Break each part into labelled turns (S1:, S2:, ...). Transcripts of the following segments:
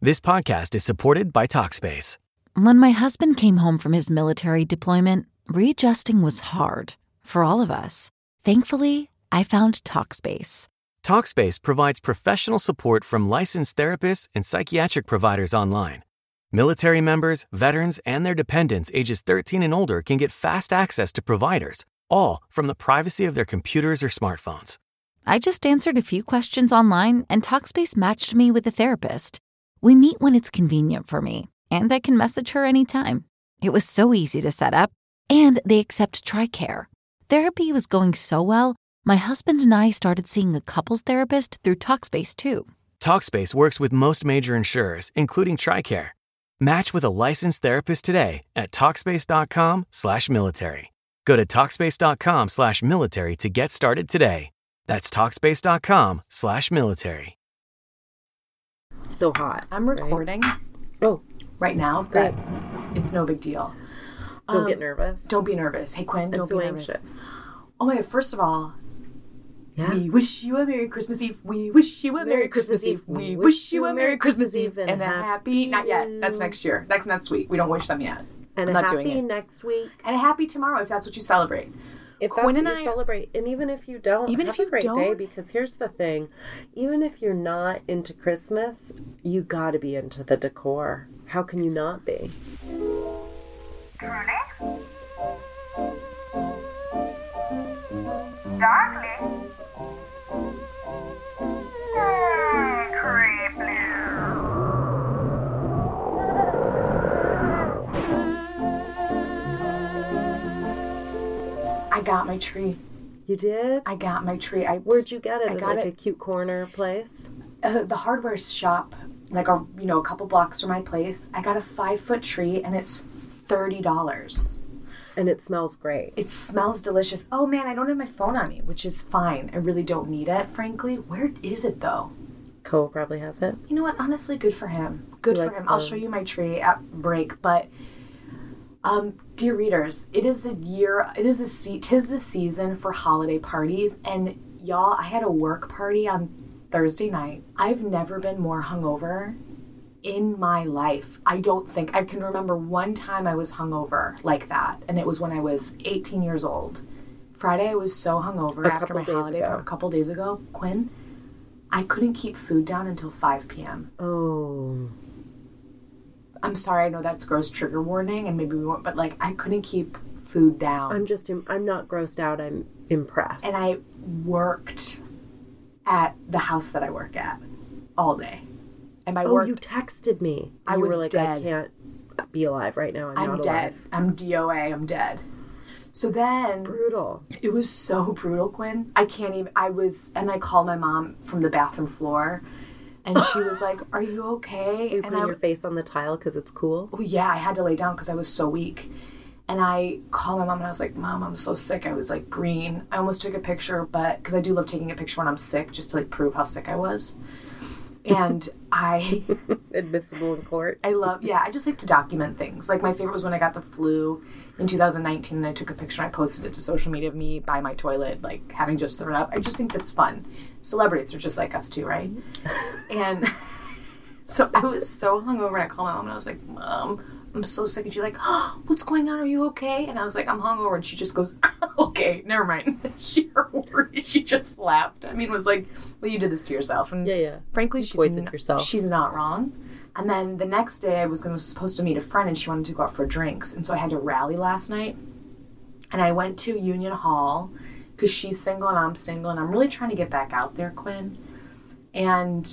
S1: This podcast is supported by Talkspace.
S2: When my husband came home from his military deployment, readjusting was hard for all of us. Thankfully, I found Talkspace.
S1: Talkspace provides professional support from licensed therapists and psychiatric providers online. Military members, veterans, and their dependents ages 13 and older can get fast access to providers, all from the privacy of their computers or smartphones.
S2: I just answered a few questions online, and Talkspace matched me with a therapist. We meet when it's convenient for me, and I can message her anytime. It was so easy to set up, and they accept TRICARE. Therapy was going so well, my husband and I started seeing a couples therapist through Talkspace too.
S1: Talkspace works with most major insurers, including TRICARE. Match with a licensed therapist today at Talkspace.com/military. Go to Talkspace.com/military to get started today. That's Talkspace.com/military.
S3: So hot.
S4: I'm recording right now, but it's no big deal.
S3: Don't get nervous.
S4: Don't be nervous. Hey, Quinn, don't be nervous.
S3: Anxious.
S4: Oh my God, first of all,
S3: Yeah.
S4: we wish you a Merry Christmas Eve. We wish you a Merry Christmas Eve. We wish you a Merry Christmas Eve and a happy... Not yet. That's next year. That's next week. We don't wish them yet.
S3: And
S4: I'm
S3: a
S4: not doing
S3: happy
S4: it.
S3: next week.
S4: And a happy tomorrow if that's what you celebrate.
S3: If
S4: Quinn
S3: that's
S4: and
S3: what you
S4: I
S3: celebrate. And even if you don't,
S4: Even
S3: have
S4: if you
S3: a great
S4: don't?
S3: day, because here's the thing. Even if you're not into Christmas, you got to be into the decor. How can you not be?
S5: Truly? Darkly? Creepy.
S4: I got my tree.
S3: You did?
S4: I got my tree.
S3: Where'd you get it?
S4: I
S3: In
S4: got
S3: like
S4: it.
S3: a cute corner place?
S4: The hardware shop, like a couple blocks from my place. I got a 5-foot tree and it's $30.
S3: And it smells great.
S4: It smells delicious. Oh man, I don't have my phone on me, which is fine. I really don't need it, frankly. Where is it though?
S3: Cole probably has it.
S4: You know what? Honestly, good for him. Good
S3: He
S4: for
S3: likes
S4: him. I'll show
S3: phones.
S4: you my tree at break. But, dear readers, tis the season for holiday parties. And y'all, I had a work party on Thursday night. I've never been more hungover in my life. I don't think I can remember one time I was hungover like that, and it was when I was 18 years old. Friday I was so hungover after my holiday party a couple days ago. Quinn, I couldn't keep food down until 5 p.m.
S3: Oh.
S4: I'm sorry, I know that's gross trigger warning, and maybe we won't, but like I couldn't keep food down.
S3: I'm not grossed out. I'm impressed.
S4: And I worked at the house that I work at all day. And I worked.
S3: You texted me.
S4: I
S3: you
S4: was
S3: were like,
S4: dead.
S3: I can't be alive right now. I'm not
S4: dead.
S3: alive.
S4: I'm DOA. I'm dead. So then
S3: Brutal.
S4: it was so brutal, Quinn. I can't even. And I called my mom from the bathroom floor, and she was like, "Are you okay?"
S3: You
S4: and
S3: putting your face on the tile because it's cool?
S4: Well, yeah, I had to lay down because I was so weak. And I called my mom and I was like, "Mom, I'm so sick." I was like green. I almost took a picture, but because I do love taking a picture when I'm sick, just to like prove how sick I was. And I
S3: Admissible in court.
S4: I just like to document things. Like my favorite was when I got the flu in 2019 and I took a picture and I posted it to social media of me by my toilet, like having just thrown up. I just think that's fun. Celebrities are just like us too, right? And so I was so hungover and I called my mom and I was like, "Mom, I'm so sick." And she's like, "Oh, what's going on? Are you okay?" And I was like, "I'm hungover." And she just goes, "Okay, never mind." She just laughed. I mean, it was like, "Well, you did this to yourself." And
S3: Yeah.
S4: frankly,
S3: yourself.
S4: she's not wrong. And then the next day I was supposed to meet a friend and she wanted to go out for drinks. And so I had to rally last night. And I went to Union Hall because she's single and I'm single. And I'm really trying to get back out there, Quinn. And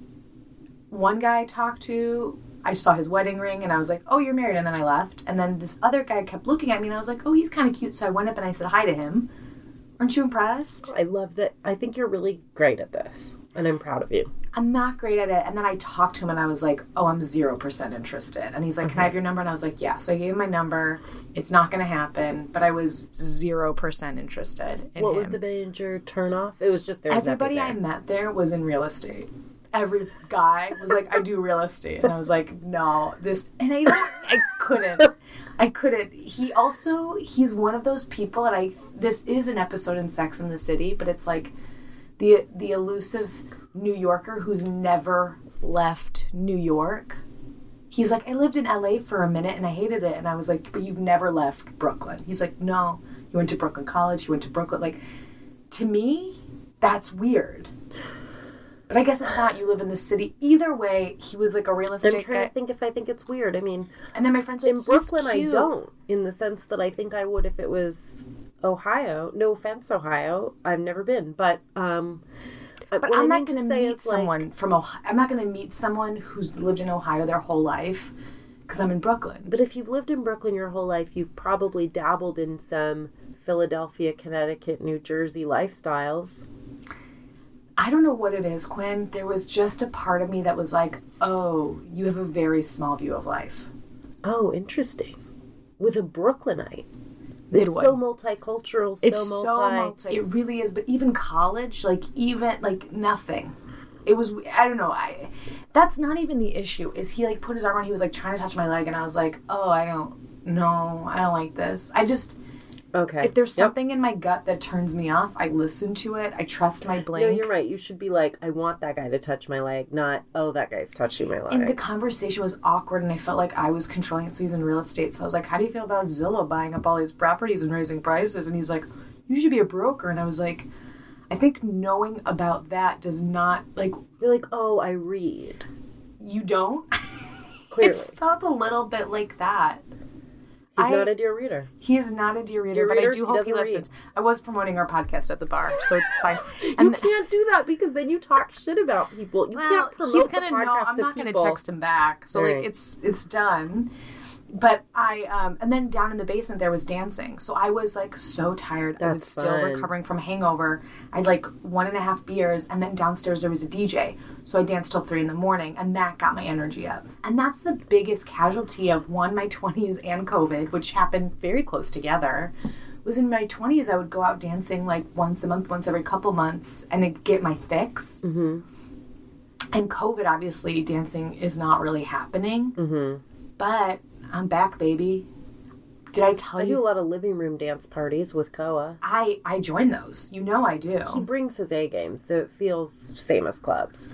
S4: one guy I talked to, I saw his wedding ring and I was like, "Oh, you're married." And then I left. And then this other guy kept looking at me and I was like, "Oh, he's kind of cute." So I went up and I said hi to him. Aren't you impressed?
S3: I love that. I think you're really great at this. And I'm proud of you.
S4: I'm not great at it. And then I talked to him and I was like, "Oh, I'm 0% interested." And he's like, "Can I have your number?" And I was like, "Yeah." So I gave him my number. It's not going to happen. But I was 0% interested in
S3: What
S4: him.
S3: was the major turnoff? It was just there.
S4: Everybody I met there was in real estate. Every guy was like, "I do real estate." And I was like, "No, this..." And I couldn't. He's one of those people, and this is an episode in Sex and the City, but it's like the elusive New Yorker who's never left New York. He's like, I lived in LA for a minute and I hated it. And I was like, but you've never left Brooklyn. He's like, no, you went to Brooklyn College, you went to Brooklyn. Like, to me, that's weird. But I guess it's not. You live in the city. Either way, he was like a realistic
S3: I'm trying to think if I think it's weird. I mean,
S4: and then my friends were like,
S3: in Brooklyn, I don't, in the sense that I think I would if it was Ohio. No offense, Ohio. I've never been, but
S4: I'm not going to meet someone from Ohio. I'm not going to meet someone who's lived in Ohio their whole life because I'm in Brooklyn.
S3: But if you've lived in Brooklyn your whole life, you've probably dabbled in some Philadelphia, Connecticut, New Jersey lifestyles.
S4: I don't know what it is, Quinn. There was just a part of me that was like, oh, you have a very small view of life.
S3: Oh, interesting. With a Brooklynite. It's so multicultural, so multi.
S4: It really is. But even college, even nothing. It was, I don't know. That's not even the issue. Is he put his arm on, he was trying to touch my leg and I was like, oh, I don't like this.
S3: Okay.
S4: If there's something in my gut that turns me off, I listen to it. I trust my blink.
S3: No, you're right. You should be like, I want that guy to touch my leg, not, oh, that guy's touching my leg.
S4: And the conversation was awkward, and I felt like I was controlling it. So he's in real estate. So I was like, how do you feel about Zillow buying up all these properties and raising prices? And he's like, you should be a broker. And I was like, I think knowing about that does not,
S3: You're like, oh, I read.
S4: You don't?
S3: Clearly.
S4: It felt a little bit like that.
S3: He's not a dear reader.
S4: He is not a dear reader, but I do hope he listens. I was promoting our podcast at the bar, so it's fine.
S3: And you can't do that because then you talk shit about people. You can't promote the podcast to people.
S4: I'm not going to text him back, so it's done. But and then down in the basement there was dancing. So I was so tired. I was still recovering from hangover. I had 1.5 beers, and then downstairs there was a DJ. So I danced till 3 a.m, and that got my energy up. And that's the biggest casualty of my 20s and COVID, which happened very close together. Was in my 20s I would go out dancing once a month, once every couple months, and I'd get my fix. Mm-hmm. And COVID, obviously, dancing is not really happening. Mm-hmm. But I'm back, baby. Did I tell you?
S3: I do a lot of living room dance parties with Koa.
S4: I join those. You know I do.
S3: He brings his A game, so it feels same as clubs.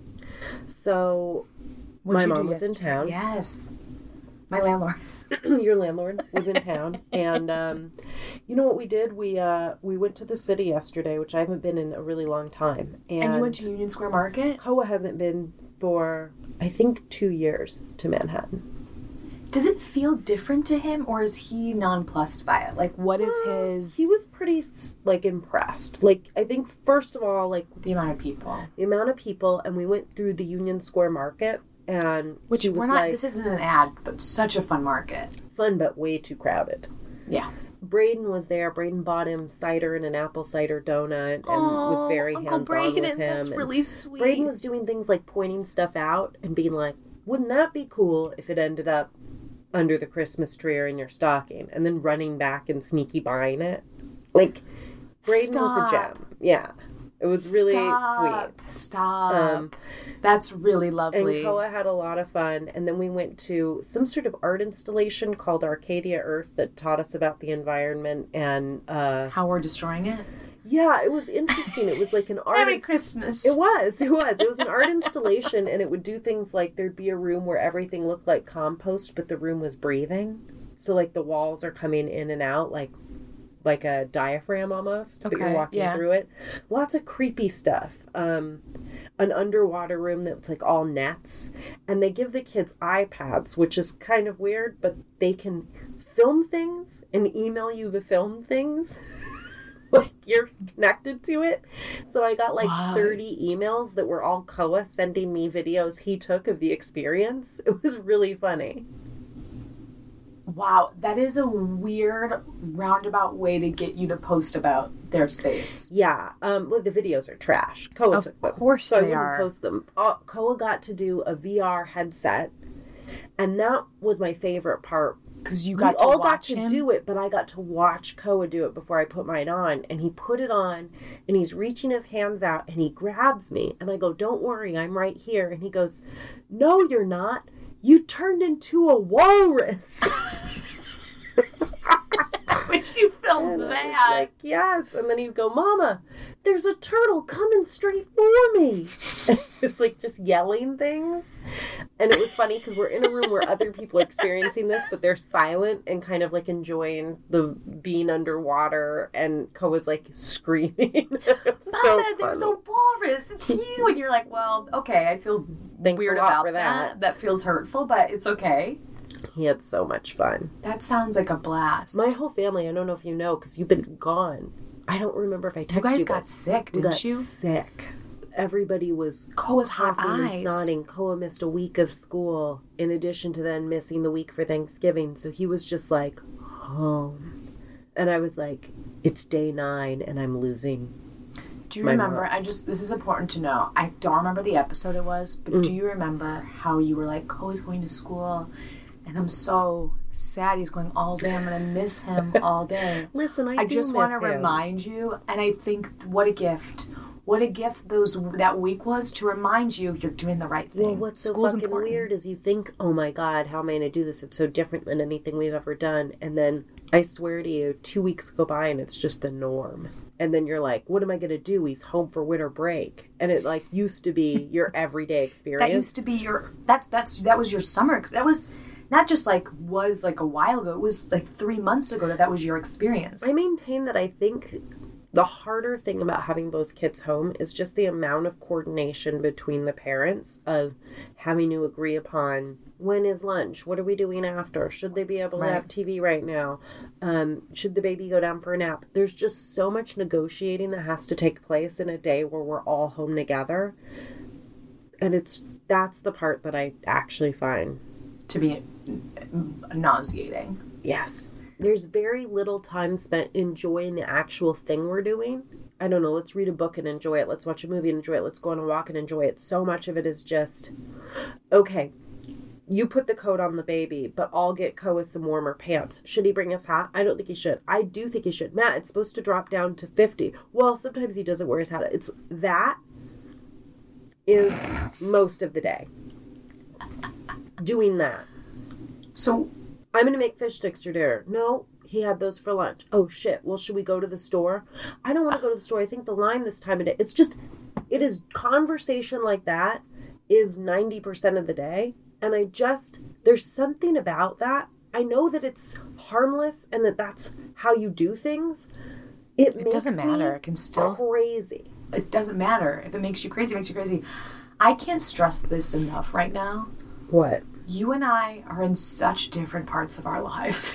S3: So, my mom was in town.
S4: Yes. My landlord.
S3: Your landlord was in town. And you know what we did? We went to the city yesterday, which I haven't been in a really long time.
S4: And you went to Union Square Market?
S3: Koa hasn't been for, I think, 2 years to Manhattan.
S4: Does it feel different to him, or is he nonplussed by it? What is his...
S3: He was pretty, impressed. I think, first of all,
S4: the amount of people.
S3: The amount of people, and we went through the Union Square Market, and
S4: which we're not... this isn't an ad, but such a fun market.
S3: Fun, but way too crowded.
S4: Yeah.
S3: Braden was there. Braden bought him cider and an apple cider donut and was very hands-on with him.
S4: That's really sweet.
S3: Braden was doing things like pointing stuff out and being like, wouldn't that be cool if it ended up under the Christmas tree or in your stocking, and then running back and sneaky buying it. Braden was a gem. Yeah. It was really sweet.
S4: Stop. That's really lovely.
S3: And Koa had a lot of fun. And then we went to some sort of art installation called Arcadia Earth that taught us about the environment and...
S4: how we're destroying it?
S3: Yeah, it was interesting. It was an art...
S4: Merry Christmas.
S3: It was. It was an art installation, and it would do things like there'd be a room where everything looked like compost, but the room was breathing. So, the walls are coming in and out, like a diaphragm almost, but you're walking through it. Lots of creepy stuff. An underwater room that's all nets. And they give the kids iPads, which is kind of weird, but they can film things and email you the film things. You're connected to it. So I got 30 emails that were all Koa sending me videos he took of the experience. It was really funny.
S4: Wow, that is a weird roundabout way to get you to post about their space.
S3: Yeah, the videos are trash. Koa
S4: of course
S3: so
S4: they
S3: I
S4: are.
S3: Post them. Koa got to do a VR headset, and that was my favorite part.
S4: Because you got
S3: to
S4: watch
S3: got to
S4: him?
S3: do it, but I got to watch Koa do it before I put mine on. And he put it on, and he's reaching his hands out, and he grabs me. And I go, don't worry, I'm right here. And he goes, no, you're not. You turned into a walrus.
S4: wish you filmed
S3: And I was
S4: that.
S3: like, yes. And then he'd go, Mama, there's a turtle coming straight for me. And he was like just yelling things. And it was funny because we're in a room where other people are experiencing this, but they're silent and kind of like enjoying the being underwater. And Ko was like screaming.
S4: Mama, there's a walrus. It's you. And you're like, well, okay, I feel
S3: Thanks
S4: weird
S3: a lot
S4: about
S3: for that.
S4: That feels hurtful, but it's okay.
S3: He had so much fun.
S4: That sounds like a blast.
S3: My whole family, I don't know if you know, because you've been gone. I don't remember if I texted you.
S4: You guys got sick, didn't you?
S3: Sick. Everybody was
S4: Koa's hot
S3: coughing
S4: eyes.
S3: and snotting. Koa missed a week of school, in addition to then missing the week for Thanksgiving. So he was just like, home. And I was like, it's day 9 and I'm losing.
S4: Do you remember, this is important to know. I don't remember the episode it was, but do you remember how you were like, Koa's going to school and I'm so sad he's going all day. I'm going to miss him all day.
S3: Listen,
S4: I just want to remind you, and I think what a gift. What a gift that week was to remind you you're doing the right thing.
S3: Well, what's so fucking weird is you think, oh my God, how am I going to do this? It's so different than anything we've ever done. And then I swear to you, 2 weeks go by and it's just the norm. And then you're like, what am I going to do? He's home for winter break. And it like used to be your everyday experience.
S4: That used to be your, that was your summer. That was not just was a while ago. It was 3 months ago that was your experience.
S3: I maintain that I think the harder thing about having both kids home is just the amount of coordination between the parents of having to agree upon when is lunch, what are we doing after, should they be able to have TV right now, should the baby go down for a nap. There's just so much negotiating that has to take place in a day where we're all home together, and that's the part that I actually find
S4: to be nauseating.
S3: Yes. There's very little time spent enjoying the actual thing we're doing. I don't know, let's read a book and enjoy it. Let's watch a movie and enjoy it. Let's go on a walk and enjoy it. So much of it is just, okay, you put the coat on the baby, but I'll get Koa some warmer pants. Should he bring his hat? I don't think he should. I do think he should. Matt, it's supposed to drop down to 50. Well, sometimes he doesn't wear his hat. That is most of the day. Doing that.
S4: So
S3: I'm going to make fish sticks for dinner. No, he had those for lunch. Oh, shit. Well, should we go to the store? I don't want to go to the store. I think the line this time of day. It is conversation like that is 90% of the day. And there's something about that. I know that it's harmless and that that's how you do things. It
S4: doesn't matter. It can still
S3: crazy.
S4: It doesn't matter. If it makes you crazy, it makes you crazy. I can't stress this enough right now.
S3: What?
S4: You and I are in such different parts of our lives.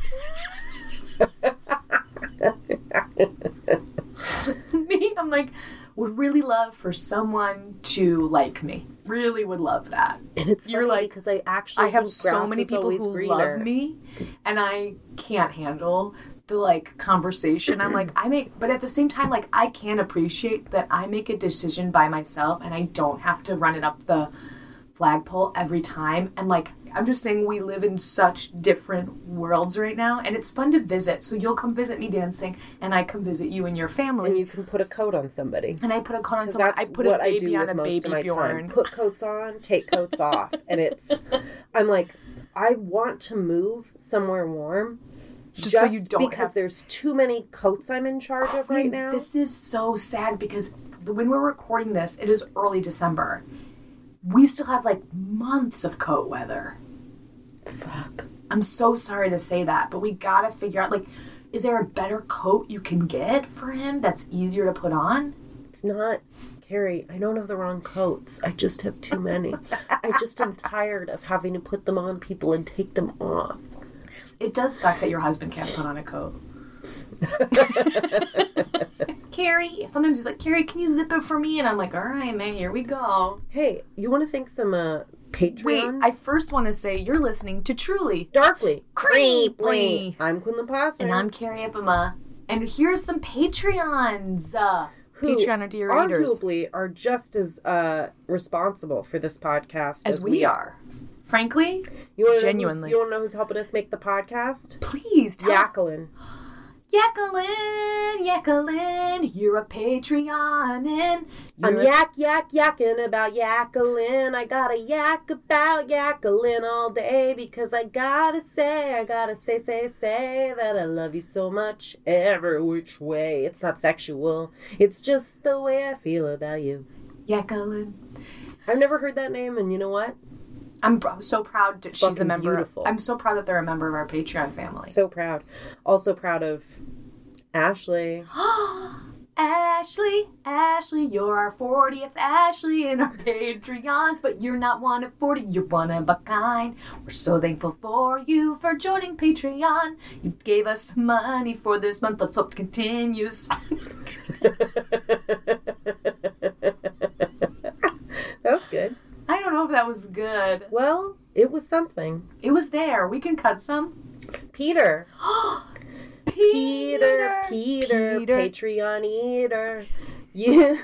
S4: Me, I'm like, would really love for someone to like me. Really would love that.
S3: And it's funny like, because I
S4: have so many people who love me, and I can't handle the conversation. I'm like, but at the same time, I can appreciate that I make a decision by myself, and I don't have to run it up the flagpole every time. And I'm just saying, we live in such different worlds right now, and it's fun to visit. So you'll come visit me dancing, and I come visit you and your family.
S3: And you can put a coat on somebody.
S4: And I put a coat on someone. I put a baby on a baby Bjorn.
S3: Put coats on, take coats off. And I'm like, I want to move somewhere warm. Just so you don't because there's too many coats I'm in charge of right now.
S4: This is so sad because when we're recording this, it is early December. We still have months of coat weather.
S3: Fuck.
S4: I'm so sorry to say that, but we gotta figure out, is there a better coat you can get for him that's easier to put on?
S3: It's not, Carrie, I don't have the wrong coats. I just have too many. I just am tired of having to put them on people and take them off.
S4: It does suck that your husband can't put on a coat. Carrie, sometimes he's like, Carrie, can you zip it for me? And I'm like, all right, man, here we go.
S3: Hey, you want to thank some Patreons?
S4: Wait, I first want to say you're listening to Truly
S3: Darkly
S4: Creeply.
S3: I'm Quinlan Plaster.
S4: And I'm Carrie Ipama. And here's some Patreons.
S3: Who
S4: Patreon or dear readers.
S3: Arguably are just as responsible for this podcast
S4: as we are. Frankly,
S3: genuinely.
S4: genuinely.
S3: You want to know who's helping us make the podcast?
S4: Please tell.
S3: Jacqueline.
S4: Jacqueline, you're a Patreonin.
S3: I'm yakking about Jacqueline. I gotta yak about Jacqueline all day because I gotta say that I love you so much every which way. It's not sexual. It's just the way I feel about you.
S4: Jacqueline.
S3: I've never heard that name, and you know what?
S4: I'm so proud that she's a member.
S3: Beautiful.
S4: I'm so proud that they're a member of our Patreon family.
S3: So proud. Also proud of Ashley.
S4: Ashley, you're our 40th Ashley in our Patreons, but you're not one of 40, you're one of a kind. We're so thankful for you for joining Patreon. You gave us money for this month. Let's hope it continues.
S3: That was good.
S4: I don't know if that was good.
S3: Well, it was something.
S4: It was there. We can cut some.
S3: Peter, Patreon eater. You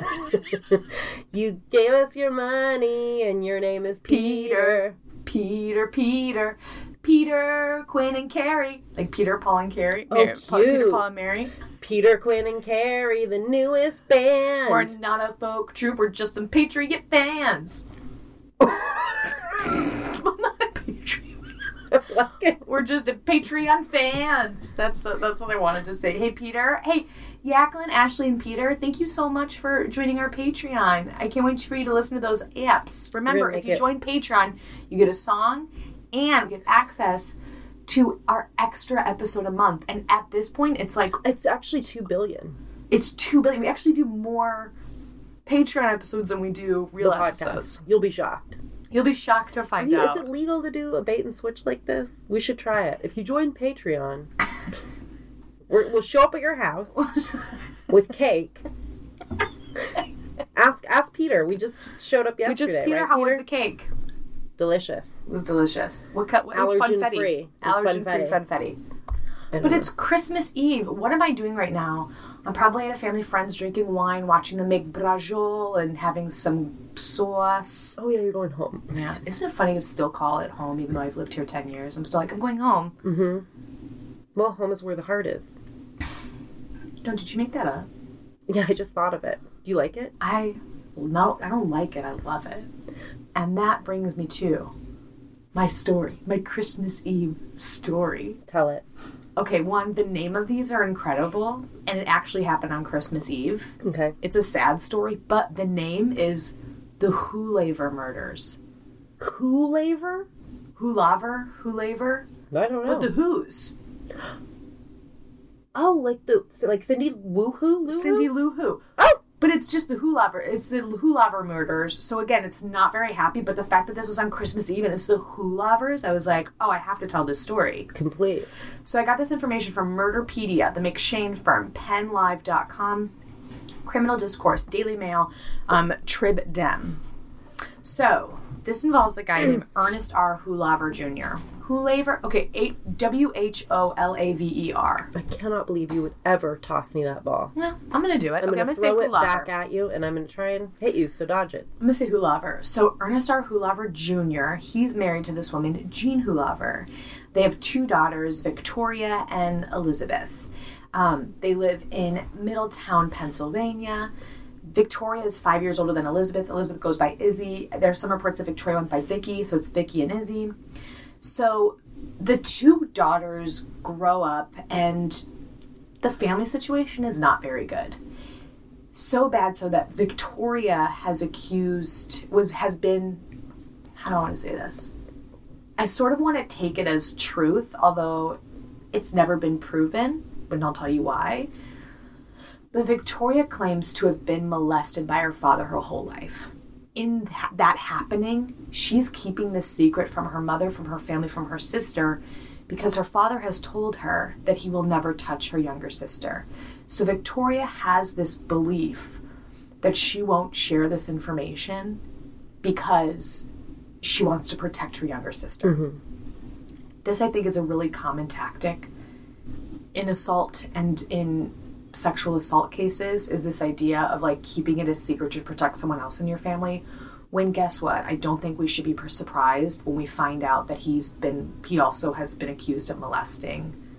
S3: gave us your money and your name is Peter.
S4: Peter, Quinn, and Carrie. Like Peter, Paul, and Carrie.
S3: Oh, cute.
S4: Peter, Paul, and Mary.
S3: Peter, Quinn, and Carrie, the newest band.
S4: We're not a folk troupe. We're just some Patriot fans. I'm not a Patriot. We're just a Patreon fans. That's what I wanted to say. Hey, Peter. Hey, Jacqueline, Ashley, and Peter, thank you so much for joining our Patreon. I can't wait for you to listen to those apps. Remember, if you join Patreon, you get a song and get access to our extra episode a month. And at this point, it's
S3: actually 2 billion.
S4: It's 2 billion. We actually do more Patreon episodes than we do real episodes.
S3: You'll be shocked.
S4: You'll be shocked to find out.
S3: Is it legal to do a bait and switch like this? We should try it. If you join Patreon, we'll show up at your house with cake. Ask Peter. We just showed up yesterday.
S4: Peter,
S3: right,
S4: how
S3: Peter?
S4: was the cake?
S3: Delicious.
S4: It was delicious. What was funfetti?
S3: Free.
S4: Allergen-free funfetti. But it's Christmas Eve. What am I doing right now? I'm probably at a family friend's drinking wine, watching them make brajol and having some sauce.
S3: Oh, yeah, you're going home.
S4: Yeah. Isn't it funny to still call it home, even though I've lived here 10 years? I'm still like, I'm going home.
S3: Mm-hmm. Well, home is where the heart is.
S4: Did you make that up?
S3: Yeah, I just thought of it. Do you like it?
S4: I don't like it. I love it. And that brings me to my story, my Christmas Eve story.
S3: Tell it.
S4: Okay, one, the name of these are incredible, and it actually happened on Christmas Eve.
S3: Okay.
S4: It's a sad story, but the name is the Hoolaver Murders.
S3: Hoolaver?
S4: Hoolaver?
S3: I don't know.
S4: But the Who's.
S3: Oh, like Cindy Lou Who?
S4: Cindy Lou Who.
S3: Oh!
S4: But it's just the Hoolaver. It's the Hoolaver Murders. So again, it's not very happy, but the fact that this was on Christmas Eve and it's the Hoolavers, I was like, oh, I have to tell this story.
S3: Complete.
S4: So I got this information from Murderpedia, the McShane firm, PennLive.com, Criminal Discourse, Daily Mail, Trib Dem. So this involves a guy named Ernest R. Hoolaver Jr. Hoolaver, okay, Wholaver.
S3: I cannot believe you would ever toss me that ball.
S4: No, I'm going to do it.
S3: I'm going to
S4: say
S3: throw it
S4: Hoolaver.
S3: back at you, and I'm going to try and hit you, so dodge it.
S4: I'm going to say Hoolaver. So Ernest R. Hoolaver Jr., he's married to this woman, Jean Hoolaver. They have 2 daughters, Victoria and Elizabeth. They live in Middletown, Pennsylvania. Victoria is 5 years older than Elizabeth. Elizabeth goes by Izzy. There's some reports that Victoria went by Vicky, so it's Vicky and Izzy. So the 2 daughters grow up, and the family situation is not very good. So bad so that Victoria has been, how do I want to say this? I sort of want to take it as truth, although it's never been proven, but I'll tell you why. But Victoria claims to have been molested by her father her whole life. In that happening, she's keeping this secret from her mother, from her family, from her sister, because her father has told her that he will never touch her younger sister. So Victoria has this belief that she won't share this information because she wants to protect her younger sister. Mm-hmm. This, I think, is a really common tactic in assault and in sexual assault cases, is this idea of like keeping it a secret to protect someone else in your family, when guess what? I don't think we should be surprised when we find out that he also has been accused of molesting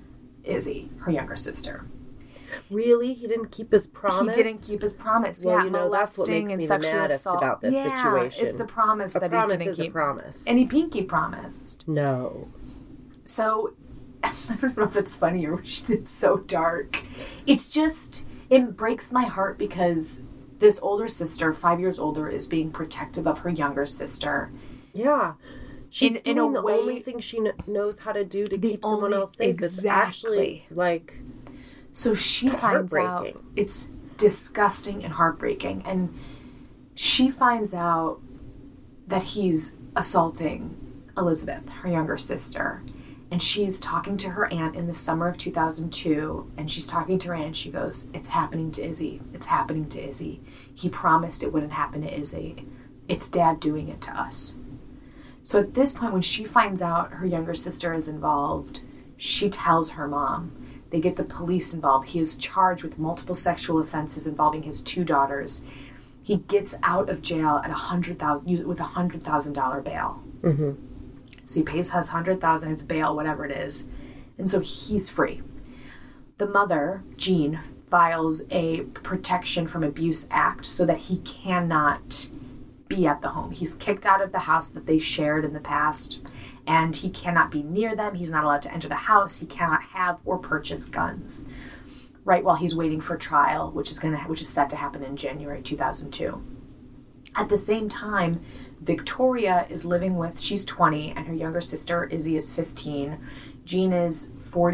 S4: Izzy, her younger sister.
S3: Really? He didn't keep his promise?
S4: He didn't keep his promise.
S3: Well,
S4: yeah,
S3: that's what makes
S4: and
S3: me
S4: sexual
S3: the maddest
S4: assault.
S3: about this situation.
S4: It's the promise that
S3: promise
S4: he didn't
S3: is
S4: keep.
S3: A promise.
S4: And he pinky promised.
S3: No.
S4: So, I don't know if it's funny or it's so dark. It's just, it breaks my heart because this older sister, 5 years older, is being protective of her younger sister.
S3: Yeah. She's
S4: in
S3: doing
S4: a
S3: the
S4: way,
S3: only thing she knows how to do to keep someone else safe.
S4: Exactly.
S3: It's actually, like,
S4: so she finds out, it's disgusting and heartbreaking, and she finds out that he's assaulting Elizabeth, her younger sister, and she's talking to her aunt in the summer of 2002, and she's talking to her aunt, she goes, it's happening to Izzy. It's happening to Izzy. He promised it wouldn't happen to Izzy. It's Dad doing it to us. So at this point, when she finds out her younger sister is involved, she tells her mom. They get the police involved. He is charged with multiple sexual offenses involving his 2 daughters. He gets out of jail at with $100,000 bail.
S3: Mm-hmm.
S4: So he pays us $100,000, it's bail, whatever it is. And so he's free. The mother, Jean, files a Protection from Abuse Act so that he cannot be at the home. He's kicked out of the house that they shared in the past, and he cannot be near them. He's not allowed to enter the house. He cannot have or purchase guns. Right while he's waiting for trial, which is set to happen in January 2002. At the same time, Victoria is living with, she's 20, and her younger sister, Izzy, is 15. Jean is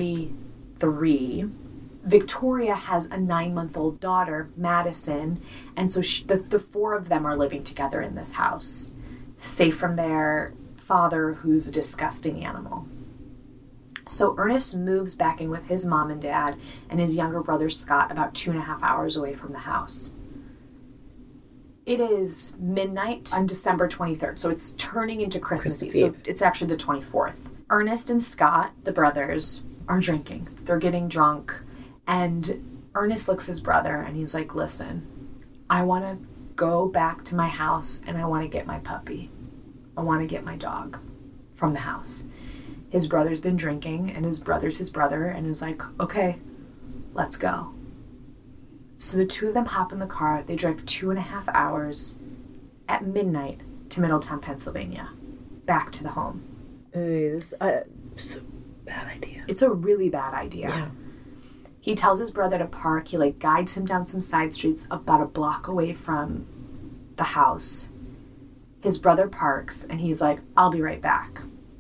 S4: 43. Victoria has a 9-month-old daughter, Madison, and so the 4 of them are living together in this house, safe from their father, who's a disgusting animal. So Ernest moves back in with his mom and dad and his younger brother, Scott, about 2.5 hours away from the house. It is midnight on December 23rd, so it's turning into Christmas Eve. So it's actually the 24th. Ernest and Scott, the brothers, are drinking. They're getting drunk. And Ernest looks at his brother and he's like, listen, I want to go back to my house and I want to get my puppy. I want to get my dog from the house. His brother's been drinking and his brother's his brother and is like, okay, let's go. So the 2 of them hop in the car. They drive 2.5 hours at midnight to Middletown, Pennsylvania, back to the home.
S3: It's a bad idea.
S4: It's a really bad idea.
S3: Yeah.
S4: He tells his brother to park. He guides him down some side streets about a block away from the house. His brother parks and he's like, I'll be right back.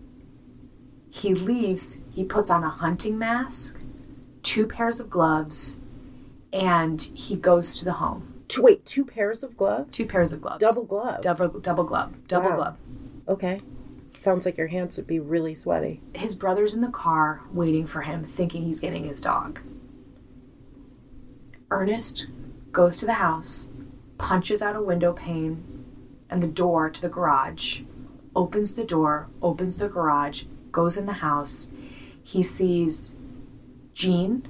S4: He leaves. He puts on a hunting mask, 2 pairs of gloves, and he goes to the home.
S3: 2 pairs of gloves?
S4: 2 pairs of gloves.
S3: Double glove?
S4: Double glove.
S3: Okay. Sounds like your hands would be really sweaty.
S4: His brother's in the car waiting for him, thinking he's getting his dog. Ernest goes to the house, punches out a window pane and the door to the garage, opens the door, opens the garage, goes in the house. He sees Jean,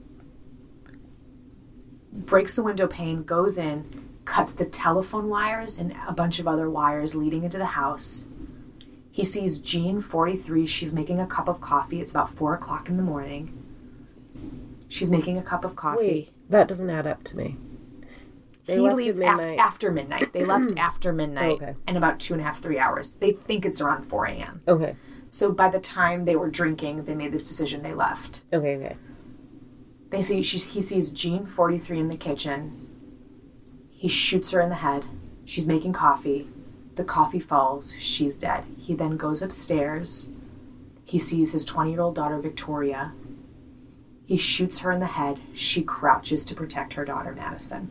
S4: breaks the window pane, goes in, cuts the telephone wires and a bunch of other wires leading into the house. He sees Jean, 43. She's making a cup of coffee. It's about 4 o'clock in the morning. She's making a cup of coffee.
S3: Wait, that doesn't add up to me.
S4: He leaves after midnight. They left after midnight
S3: okay.
S4: in about 2.5, 3 hours. They think it's around 4 a.m.
S3: Okay.
S4: So by the time they were drinking, they made this decision, they left.
S3: Okay.
S4: He sees Jean, 43, in the kitchen. He shoots her in the head. She's making coffee. The coffee falls. She's dead. He then goes upstairs. He sees his 20-year-old daughter, Victoria. He shoots her in the head. She crouches to protect her daughter, Madison.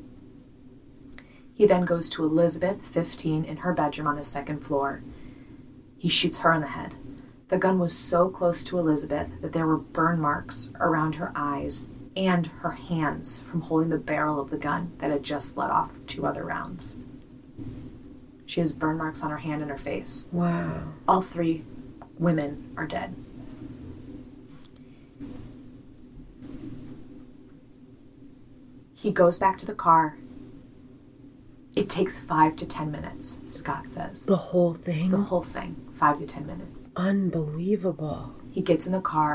S4: He then goes to Elizabeth, 15, in her bedroom on the 2nd floor. He shoots her in the head. The gun was so close to Elizabeth that there were burn marks around her eyes and her hands from holding the barrel of the gun that had just let off 2 other rounds. She has burn marks on her hand and her face.
S3: Wow.
S4: All 3 women are dead. He goes back to the car. It takes 5 to 10 minutes, Scott says.
S3: The whole thing?
S4: The whole thing. 5 to 10 minutes.
S3: Unbelievable.
S4: He gets in the car,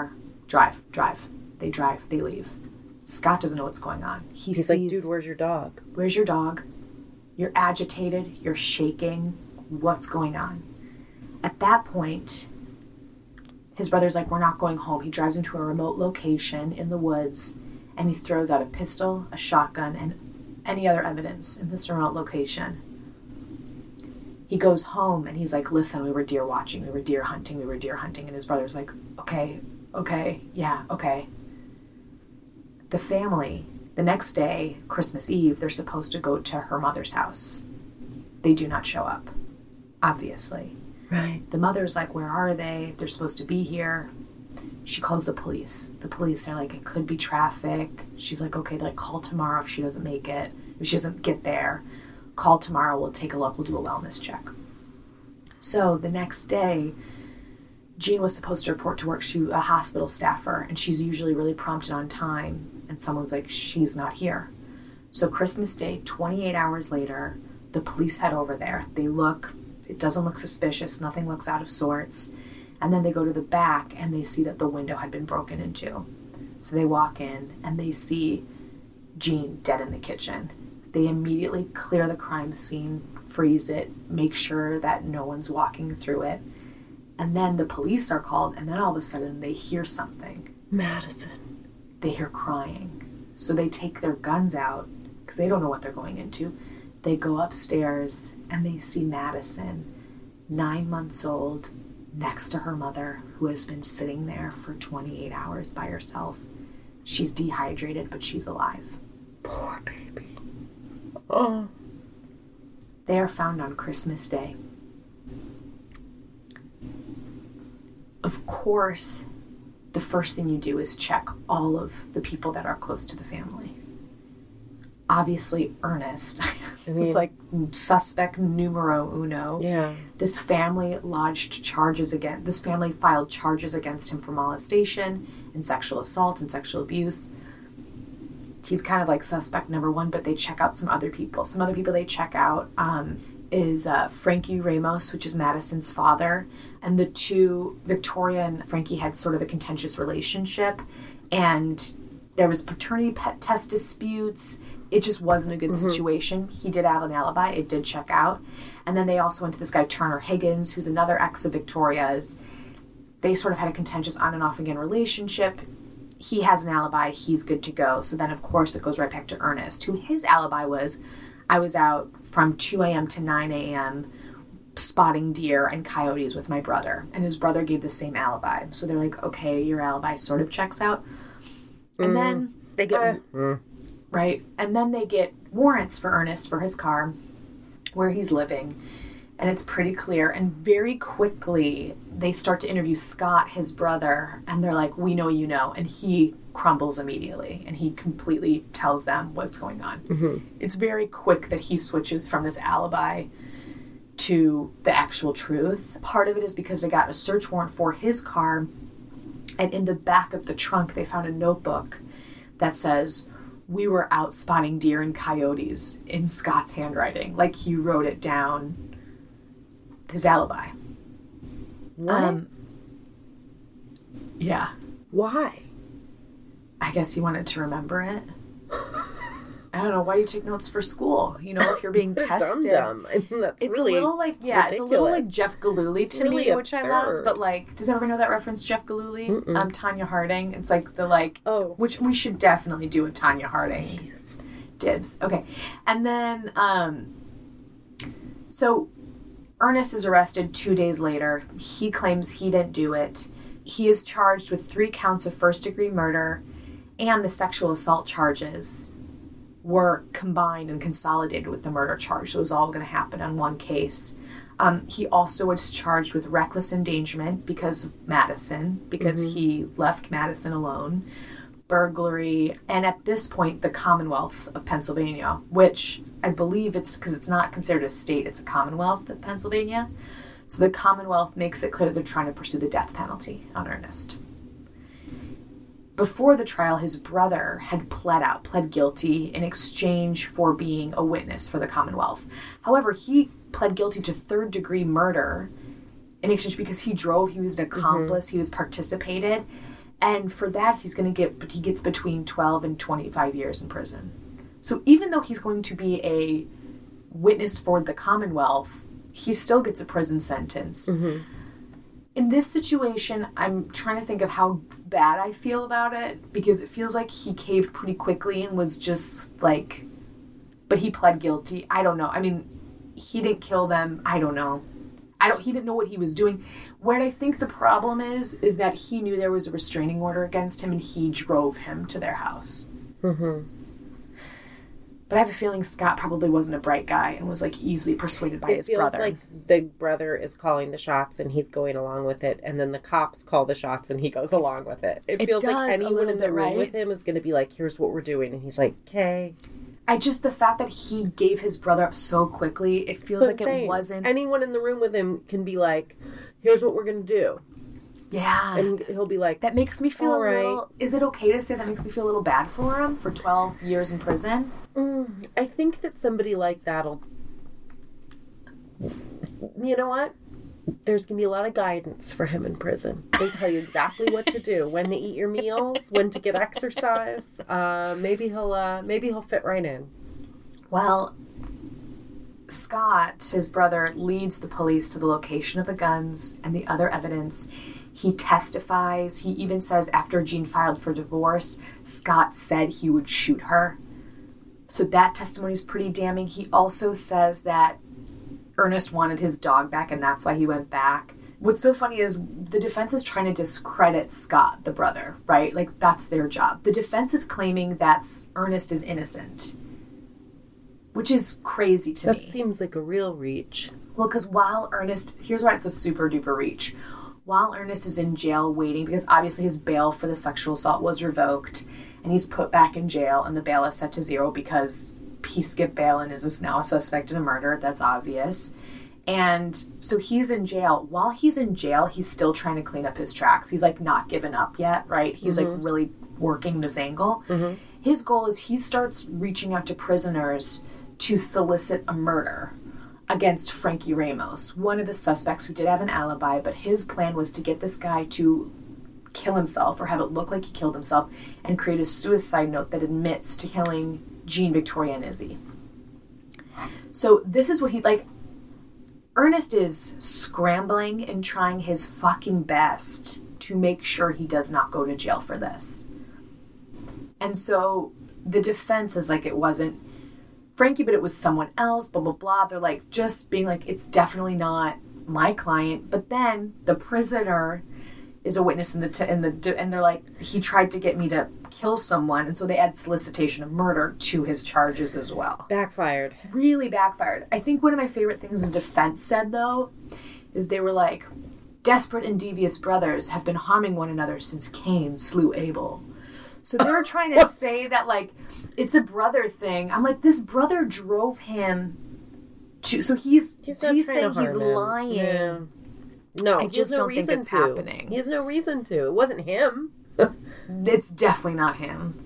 S4: drive. They drive, they leave. Scott doesn't know what's going on.
S3: He's like, dude, where's your dog?
S4: Where's your dog? You're agitated. You're shaking. What's going on? At that point, his brother's like, we're not going home. He drives into a remote location in the woods, and he throws out a pistol, a shotgun, and any other evidence in this remote location. He goes home, and he's like, listen, we were deer watching. We were deer hunting. And his brother's like, okay, yeah, okay. The family, the next day, Christmas Eve, they're supposed to go to her mother's house. They do not show up, obviously.
S3: Right.
S4: The mother's like, where are they? They're supposed to be here. She calls the police. The police are like, it could be traffic. She's like, okay, like, call tomorrow if she doesn't make it. If she doesn't get there, call tomorrow. We'll take a look. We'll do a wellness check. So the next day, Jean was supposed to report to work. She's a hospital staffer, and she's usually really prompt and on time. And someone's like, she's not here. So Christmas Day, 28 hours later, the police head over there. They look. It doesn't look suspicious. Nothing looks out of sorts. And then they go to the back, and they see that the window had been broken into. So they walk in, and they see Jean dead in the kitchen. They immediately clear the crime scene, freeze it, make sure that no one's walking through it. And then the police are called, and then all of a sudden they hear something.
S3: Madison.
S4: They hear crying. So they take their guns out, because they don't know what they're going into. They go upstairs, and they see Madison, 9 months old, next to her mother, who has been sitting there for 28 hours by herself. She's dehydrated, but she's alive.
S3: Poor baby. Oh.
S4: They are found on Christmas Day. Of course, the first thing you do is check all of the people that are close to the family. Obviously, Ernest is like suspect numero uno.
S3: Yeah.
S4: This family filed charges against him for molestation and sexual assault and sexual abuse. He's kind of like suspect number one, but they check out some other people. Some other people they check out is Frankie Ramos, which is Madison's father. And the two, Victoria and Frankie, had sort of a contentious relationship. And there was paternity test disputes. It just wasn't a good situation. He did have an alibi. It did check out. And then they also went to this guy, Turner Higgins, who's another ex of Victoria's. They sort of had a contentious on and off again relationship. He has an alibi. He's good to go. So then, of course, it goes right back to Ernest, who his alibi was, I was out from 2 a.m. to 9 a.m. spotting deer and coyotes with my brother. And his brother gave the same alibi. So they're like, okay, your alibi sort of checks out. And then they get... Right? And then they get warrants for Ernest for his car, where he's living. And it's pretty clear. And very quickly, they start to interview Scott, his brother. And they're like, we know you know. And he crumbles immediately. And he completely tells them what's going on. Mm-hmm. It's very quick that he switches from this alibi to the actual truth. Part of it is because they got a search warrant for his car. And in the back of the trunk, they found a notebook that says, we were out spotting deer and coyotes, in Scott's handwriting. Like, he wrote it down, his alibi.
S3: What?
S4: Yeah.
S3: Why?
S4: I guess he wanted to remember it. I don't know. Why do you take notes for school? You know, if you're being tested.
S3: Dumb. I mean, that's
S4: it's
S3: really
S4: a little like, yeah,
S3: ridiculous.
S4: It's a little like Jeff Galooly to
S3: really
S4: me, which I love.
S3: absurd.
S4: But like, does everyone know that reference, Jeff Galooly? Tanya Harding. It's like the like,
S3: oh,
S4: which we should definitely do a Tanya Harding. Dibs. Okay. And then, so Ernest is arrested 2 days later. He claims he didn't do it. He is charged with 3 counts of first-degree murder, and the sexual assault charges were combined and consolidated with the murder charge. So it was all going to happen on one case. He also was charged with reckless endangerment because of Madison, because he left Madison alone, burglary, and at this point, the Commonwealth of Pennsylvania, which I believe it's because it's not considered a state, it's a Commonwealth of Pennsylvania. So the Commonwealth makes it clear that they're trying to pursue the death penalty on Ernest. Before the trial, his brother had pled guilty in exchange for being a witness for the Commonwealth. However, he pled guilty to third-degree murder in exchange because he drove, he was an accomplice, he was participated. And for that, he gets between 12 and 25 years in prison. So even though he's going to be a witness for the Commonwealth, he still gets a prison sentence.
S3: Mm-hmm.
S4: In this situation, I'm trying to think of how bad I feel about it, because it feels like he caved pretty quickly and was just like, but he pled guilty. I don't know. I mean, he didn't kill them. I don't know. He didn't know what he was doing. Where I think the problem is that he knew there was a restraining order against him and he drove him to their house.
S3: Mm-hmm.
S4: But I have a feeling Scott probably wasn't a bright guy and was like easily persuaded by his brother.
S3: It feels like the brother is calling the shots and he's going along with it, and then the cops call the shots and he goes along with it. It feels like anyone in the room with him is going to be like, here's what we're doing, and he's like, okay.
S4: The fact that he gave his brother up so quickly, it feels like it wasn't...
S3: Anyone in the room with him can be like, here's what we're going to do.
S4: Yeah.
S3: And he'll be like,
S4: that makes me feel
S3: right.
S4: a little... Is it okay to say that makes me feel a little bad for him for 12 years in prison?
S3: I think that somebody like that'll... You know what? There's going to be a lot of guidance for him in prison. They tell you exactly what to do, when to eat your meals, when to get exercise. Maybe he'll fit right in.
S4: Well, Scott, his brother, leads the police to the location of the guns and the other evidence. He testifies. He even says after Jean filed for divorce, Scott said he would shoot her. So that testimony is pretty damning. He also says that Ernest wanted his dog back and that's why he went back. What's so funny is the defense is trying to discredit Scott, the brother, right? Like, that's their job. The defense is claiming that Ernest is innocent, which is crazy to me.
S3: That seems like a real reach.
S4: Well, because here's why it's a super duper reach. While Ernest is in jail waiting, because obviously his bail for the sexual assault was revoked, and he's put back in jail, and the bail is set to 0 because he skipped bail and is now a suspect in a murder. That's obvious. And so he's in jail. While he's in jail, he's still trying to clean up his tracks. He's like not given up yet, right? He's like really working this angle. Mm-hmm. His goal is he starts reaching out to prisoners to solicit a murder against Frankie Ramos, one of the suspects who did have an alibi, but his plan was to get this guy to kill himself or have it look like he killed himself and create a suicide note that admits to killing Jean, Victoria, and Izzy. So this is what Ernest is scrambling and trying his fucking best to make sure he does not go to jail for this. And so the defense is like, it wasn't Frankie, but it was someone else, blah, blah, blah. They're like, just being like, it's definitely not my client. But then the prisoner is a witness and they're like, he tried to get me to kill someone, and so they add solicitation of murder to his charges as well.
S3: Backfired.
S4: Really backfired. I think one of my favorite things the defense said, though, is they were like, desperate and devious brothers have been harming one another since Cain slew Abel. So they were trying to say that, like, it's a brother thing. I'm like, this brother drove him to... So he's saying he's lying.
S3: Yeah. No,
S4: I just don't think it's happening.
S3: He has no reason to. It wasn't him.
S4: It's definitely not him.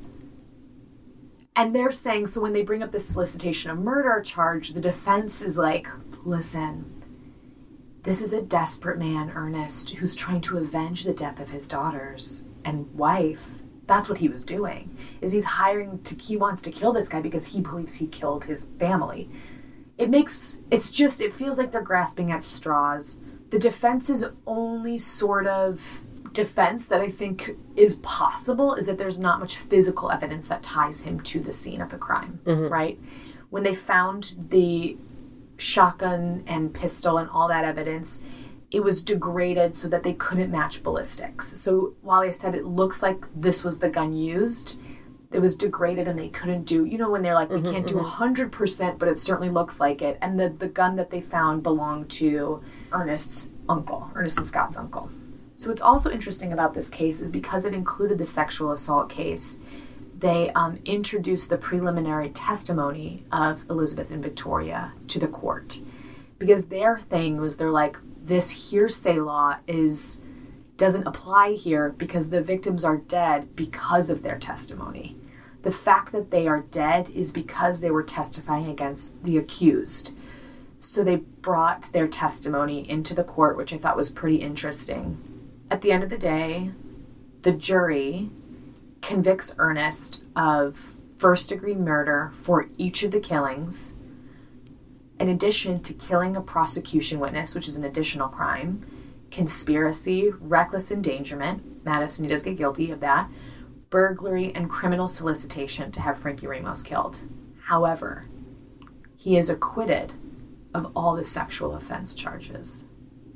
S4: And they're saying, so when they bring up the solicitation of murder charge, the defense is like, listen, this is a desperate man, Ernest, who's trying to avenge the death of his daughters and wife. That's what he was doing, is he wants to kill this guy because he believes he killed his family. It feels like they're grasping at straws. The defense's only sort of defense that I think is possible is that there's not much physical evidence that ties him to the scene of the crime, right? When they found the shotgun and pistol and all that evidence, it was degraded so that they couldn't match ballistics. So while I said it looks like this was the gun used, it was degraded and they couldn't do, when they're like, we can't do 100%, but it certainly looks like it. And the gun that they found belonged to Ernest and Scott's uncle. So what's also interesting about this case is because it included the sexual assault case, they introduced the preliminary testimony of Elizabeth and Victoria to the court. Because their thing was, they're like, this hearsay law doesn't apply here because the victims are dead because of their testimony. The fact that they are dead is because they were testifying against the accused. So they brought their testimony into the court, which I thought was pretty interesting. At the end of the day, the jury convicts Ernest of first-degree murder for each of the killings, in addition to killing a prosecution witness, which is an additional crime, conspiracy, reckless endangerment, Madison, he does get guilty of that, burglary, and criminal solicitation to have Frankie Ramos killed. However, he is acquitted of all the sexual offense charges.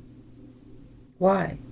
S3: Why?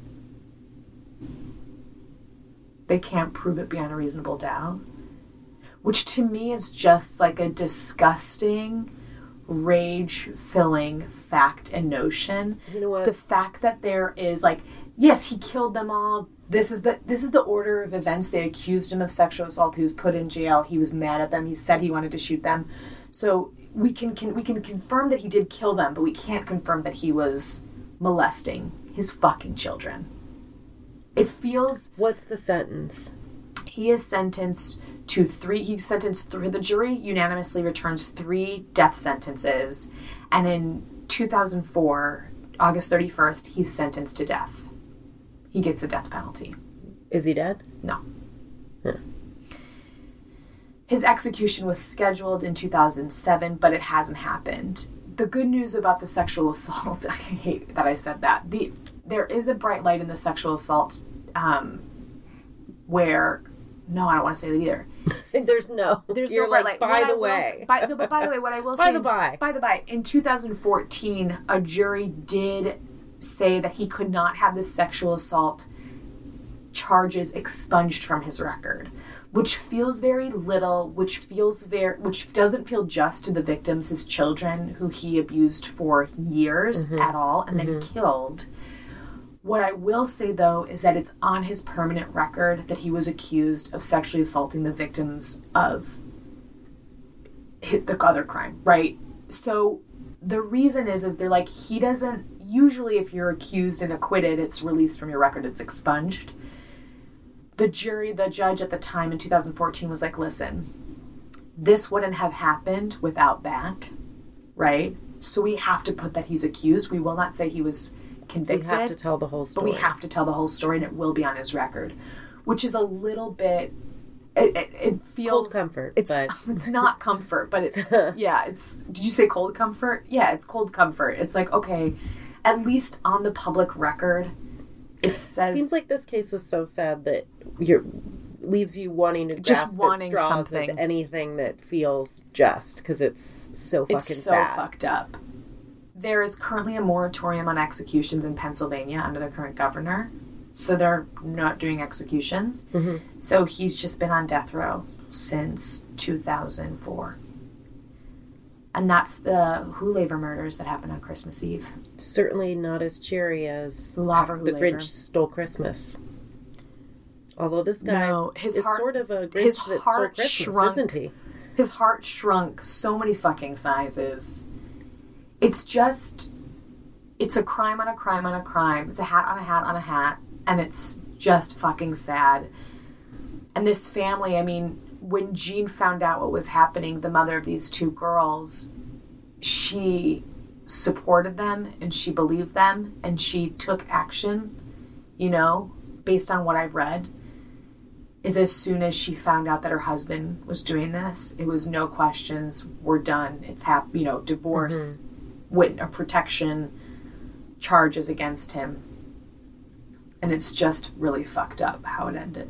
S4: They can't prove it beyond a reasonable doubt, which to me is just like a disgusting, rage-filling fact and notion.
S3: You know what?
S4: The fact that there is like, yes, he killed them all. This is the order of events. They accused him of sexual assault. He was put in jail. He was mad at them. He said he wanted to shoot them. So we can confirm that he did kill them, but we can't confirm that he was molesting his fucking children. It feels...
S3: What's the sentence?
S4: He is sentenced to the jury unanimously returns 3 death sentences. And in 2004, August 31st, he's sentenced to death. He gets a death penalty.
S3: Is he dead?
S4: No. His execution was scheduled in 2007, but it hasn't happened. The good news about the sexual assault, I hate that I said that. There is a bright light in the sexual assault where, no, I don't want to say that either.
S3: There's no bright light. By the way,
S4: what I will say,
S3: by the by,
S4: in 2014, a jury did say that he could not have the sexual assault charges expunged from his record, which feels very little, which doesn't feel just to the victims, his children, who he abused for years at all and then killed. What I will say, though, is that it's on his permanent record that he was accused of sexually assaulting the victims of the other crime, right? So the reason is they're like, he doesn't, usually if you're accused and acquitted, it's released from your record, it's expunged. The judge at the time in 2014 was like, listen, this wouldn't have happened without that, right? So we have to put that he's accused. We will not say he was convicted.
S3: We have to tell the whole story.
S4: But we have to tell the whole story, and it will be on his record, which is a little bit... It feels...
S3: Cold comfort,
S4: it's not comfort, but it's... yeah, it's... Did you say cold comfort? Yeah, it's cold comfort. It's like, okay, at least on the public record, it says...
S3: Seems like this case is so sad that leaves you wanting to
S4: just
S3: grasp
S4: wanting
S3: at straws
S4: something.
S3: of anything that feels just, because it's so fucking sad.
S4: It's so fucked up. There is currently a moratorium on executions in Pennsylvania under the current governor. So they're not doing executions. Mm-hmm. So he's just been on death row since 2004. And that's the Hulaver murders that happened on Christmas Eve.
S3: Certainly not as cheery as
S4: the
S3: Grinch Stole Christmas. Although this guy is sort of a Grinch that stole Christmas, isn't he?
S4: His heart shrunk so many fucking sizes. It's just, it's a crime on a crime on a crime. It's a hat on a hat on a hat. And it's just fucking sad. And this family, I mean, when Jean found out what was happening, the mother of these 2 girls, she supported them and she believed them and she took action, based on what I've read, is as soon as she found out that her husband was doing this, it was no questions, we're done. It's divorce, protection, charges against him. And it's just really fucked up how it ended.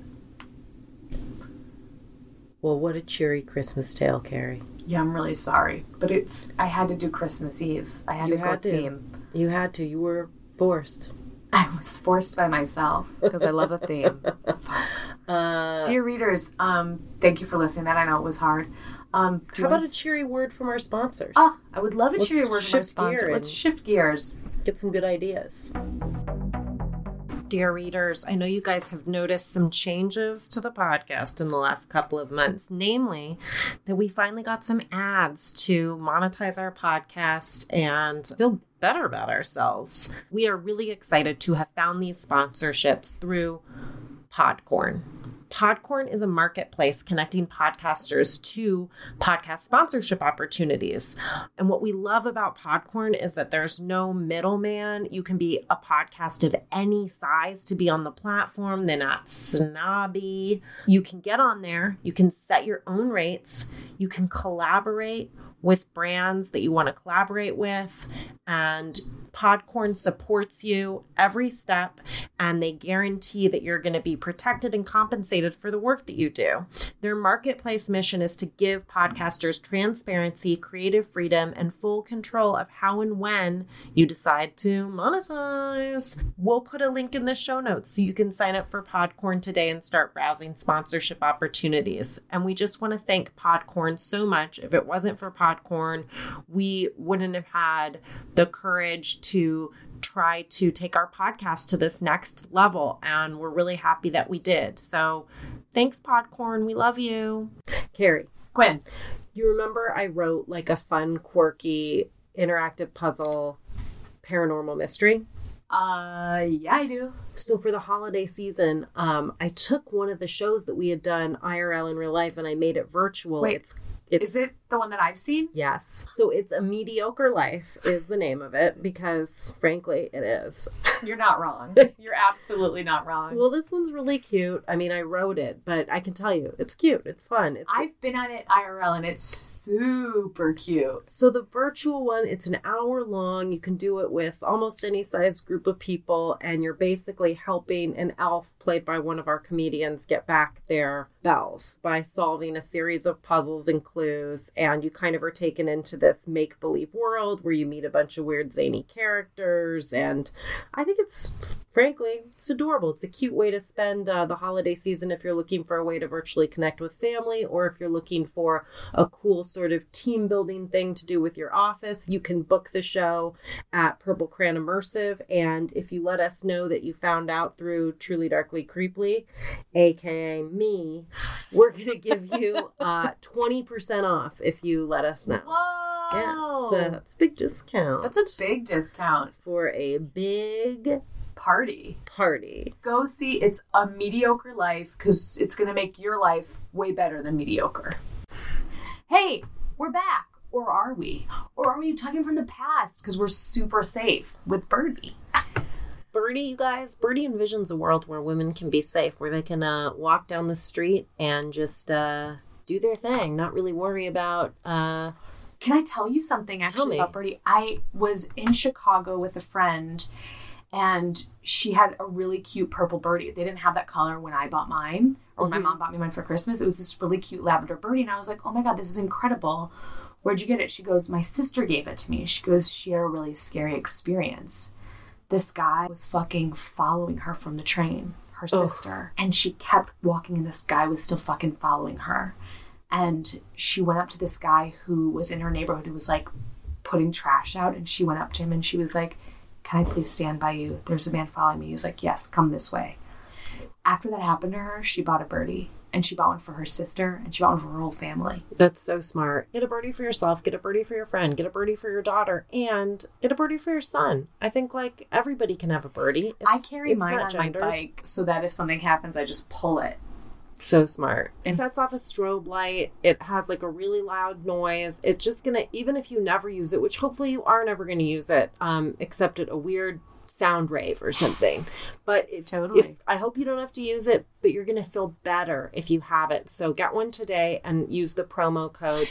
S3: Well, what a cheery Christmas tale, Carrie.
S4: Yeah, I'm really sorry. But I had to do Christmas Eve. I had to go theme.
S3: You had to. You were forced.
S4: I was forced by myself because I love a theme. Dear readers, thank you for listening. I know it was hard.
S3: How about a cheery word from our sponsors?
S4: Oh, I would love a cheery word from our sponsors. Let's shift gears.
S3: Get some good ideas. Dear readers, I know you guys have noticed some changes to the podcast in the last couple of months, namely that we finally got some ads to monetize our podcast and feel better about ourselves. We are really excited to have found these sponsorships through Podcorn. Podcorn is a marketplace connecting podcasters to podcast sponsorship opportunities. And what we love about Podcorn is that there's no middleman. You can be a podcast of any size to be on the platform. They're not snobby. You can get on there. You can set your own rates. You can collaborate with brands that you want to collaborate with. And Podcorn supports you every step, and they guarantee that you're going to be protected and compensated for the work that you do. Their marketplace mission is to give podcasters transparency, creative freedom, and full control of how and when you decide to monetize. We'll put a link in the show notes so you can sign up for Podcorn today and start browsing sponsorship opportunities. And we just want to thank Podcorn so much. If it wasn't for Podcorn, we wouldn't have had the courage to try to take our podcast to this next level. And we're really happy that we did. So thanks, Podcorn. We love you. Carrie.
S4: Gwen.
S3: You remember I wrote like a fun, quirky, interactive puzzle paranormal mystery?
S4: Yeah, I do.
S3: So for the holiday season, I took one of the shows that we had done IRL in real life and I made it virtual.
S4: Wait, is it the one that I've seen?
S3: Yes. So it's A Mediocre Life is the name of it because, frankly, it is.
S4: You're not wrong. You're absolutely not wrong.
S3: Well, this one's really cute. I mean, I wrote it, but I can tell you, it's cute. It's fun.
S4: I've been on it IRL, and it's super cute.
S3: So the virtual one, it's an hour long. You can do it with almost any size group of people, and you're basically helping an elf played by one of our comedians get back their bells by solving a series of puzzles and clues, and you kind of are taken into this make-believe world where you meet a bunch of weird zany characters, and I think it's, frankly, it's adorable. It's a cute way to spend the holiday season if you're looking for a way to virtually connect with family, or if you're looking for a cool sort of team building thing to do with your office. You can book the show at Purple Crayon Immersive, and if you let us know that you found out through Truly Darkly Creeply, aka me, we're going to give you 20% off if you let us know.
S4: Whoa!
S3: Yeah, it's a big discount.
S4: That's a big discount.
S3: For a big
S4: party. Go see It's a Mediocre Life because it's going to make your life way better than mediocre. Hey, we're back. Or are we? Or are we talking from the past because we're super safe with Birdie?
S3: Birdie, you guys, Birdie envisions a world where women can be safe, where they can walk down the street and just do their thing, not really worry about...
S4: Can I tell you something actually about Birdie? I was in Chicago with a friend, and she had a really cute purple birdie. They didn't have that color when I bought mine, or when my mom bought me mine for Christmas. It was this really cute lavender birdie, and I was like, oh my God, this is incredible. Where'd you get it? She goes, my sister gave it to me. She goes, she had a really scary experience. This guy was fucking following her from the train, her sister. And she kept walking, and this guy was still fucking following her. And she went up to this guy who was in her neighborhood who was like putting trash out. And she went up to him and she was like, can I please stand by you? There's a man following me. He was like, yes, come this way. After that happened to her, she bought a birdie. And she bought one for her sister, and she bought one for her whole family.
S3: That's so smart. Get a birdie for yourself, get a birdie for your friend, get a birdie for your daughter, and get a birdie for your son. I think, like, everybody can have a birdie.
S4: I carry mine on my bike so that if something happens, I just pull it.
S3: So smart. It sets off a strobe light. It has, like, a really loud noise. It's just gonna, even if you never use it, which hopefully you are never gonna use it, except at a weird sound rave or something, but if I hope you don't have to use it, but you're gonna feel better if you have it. So get one today and use the promo code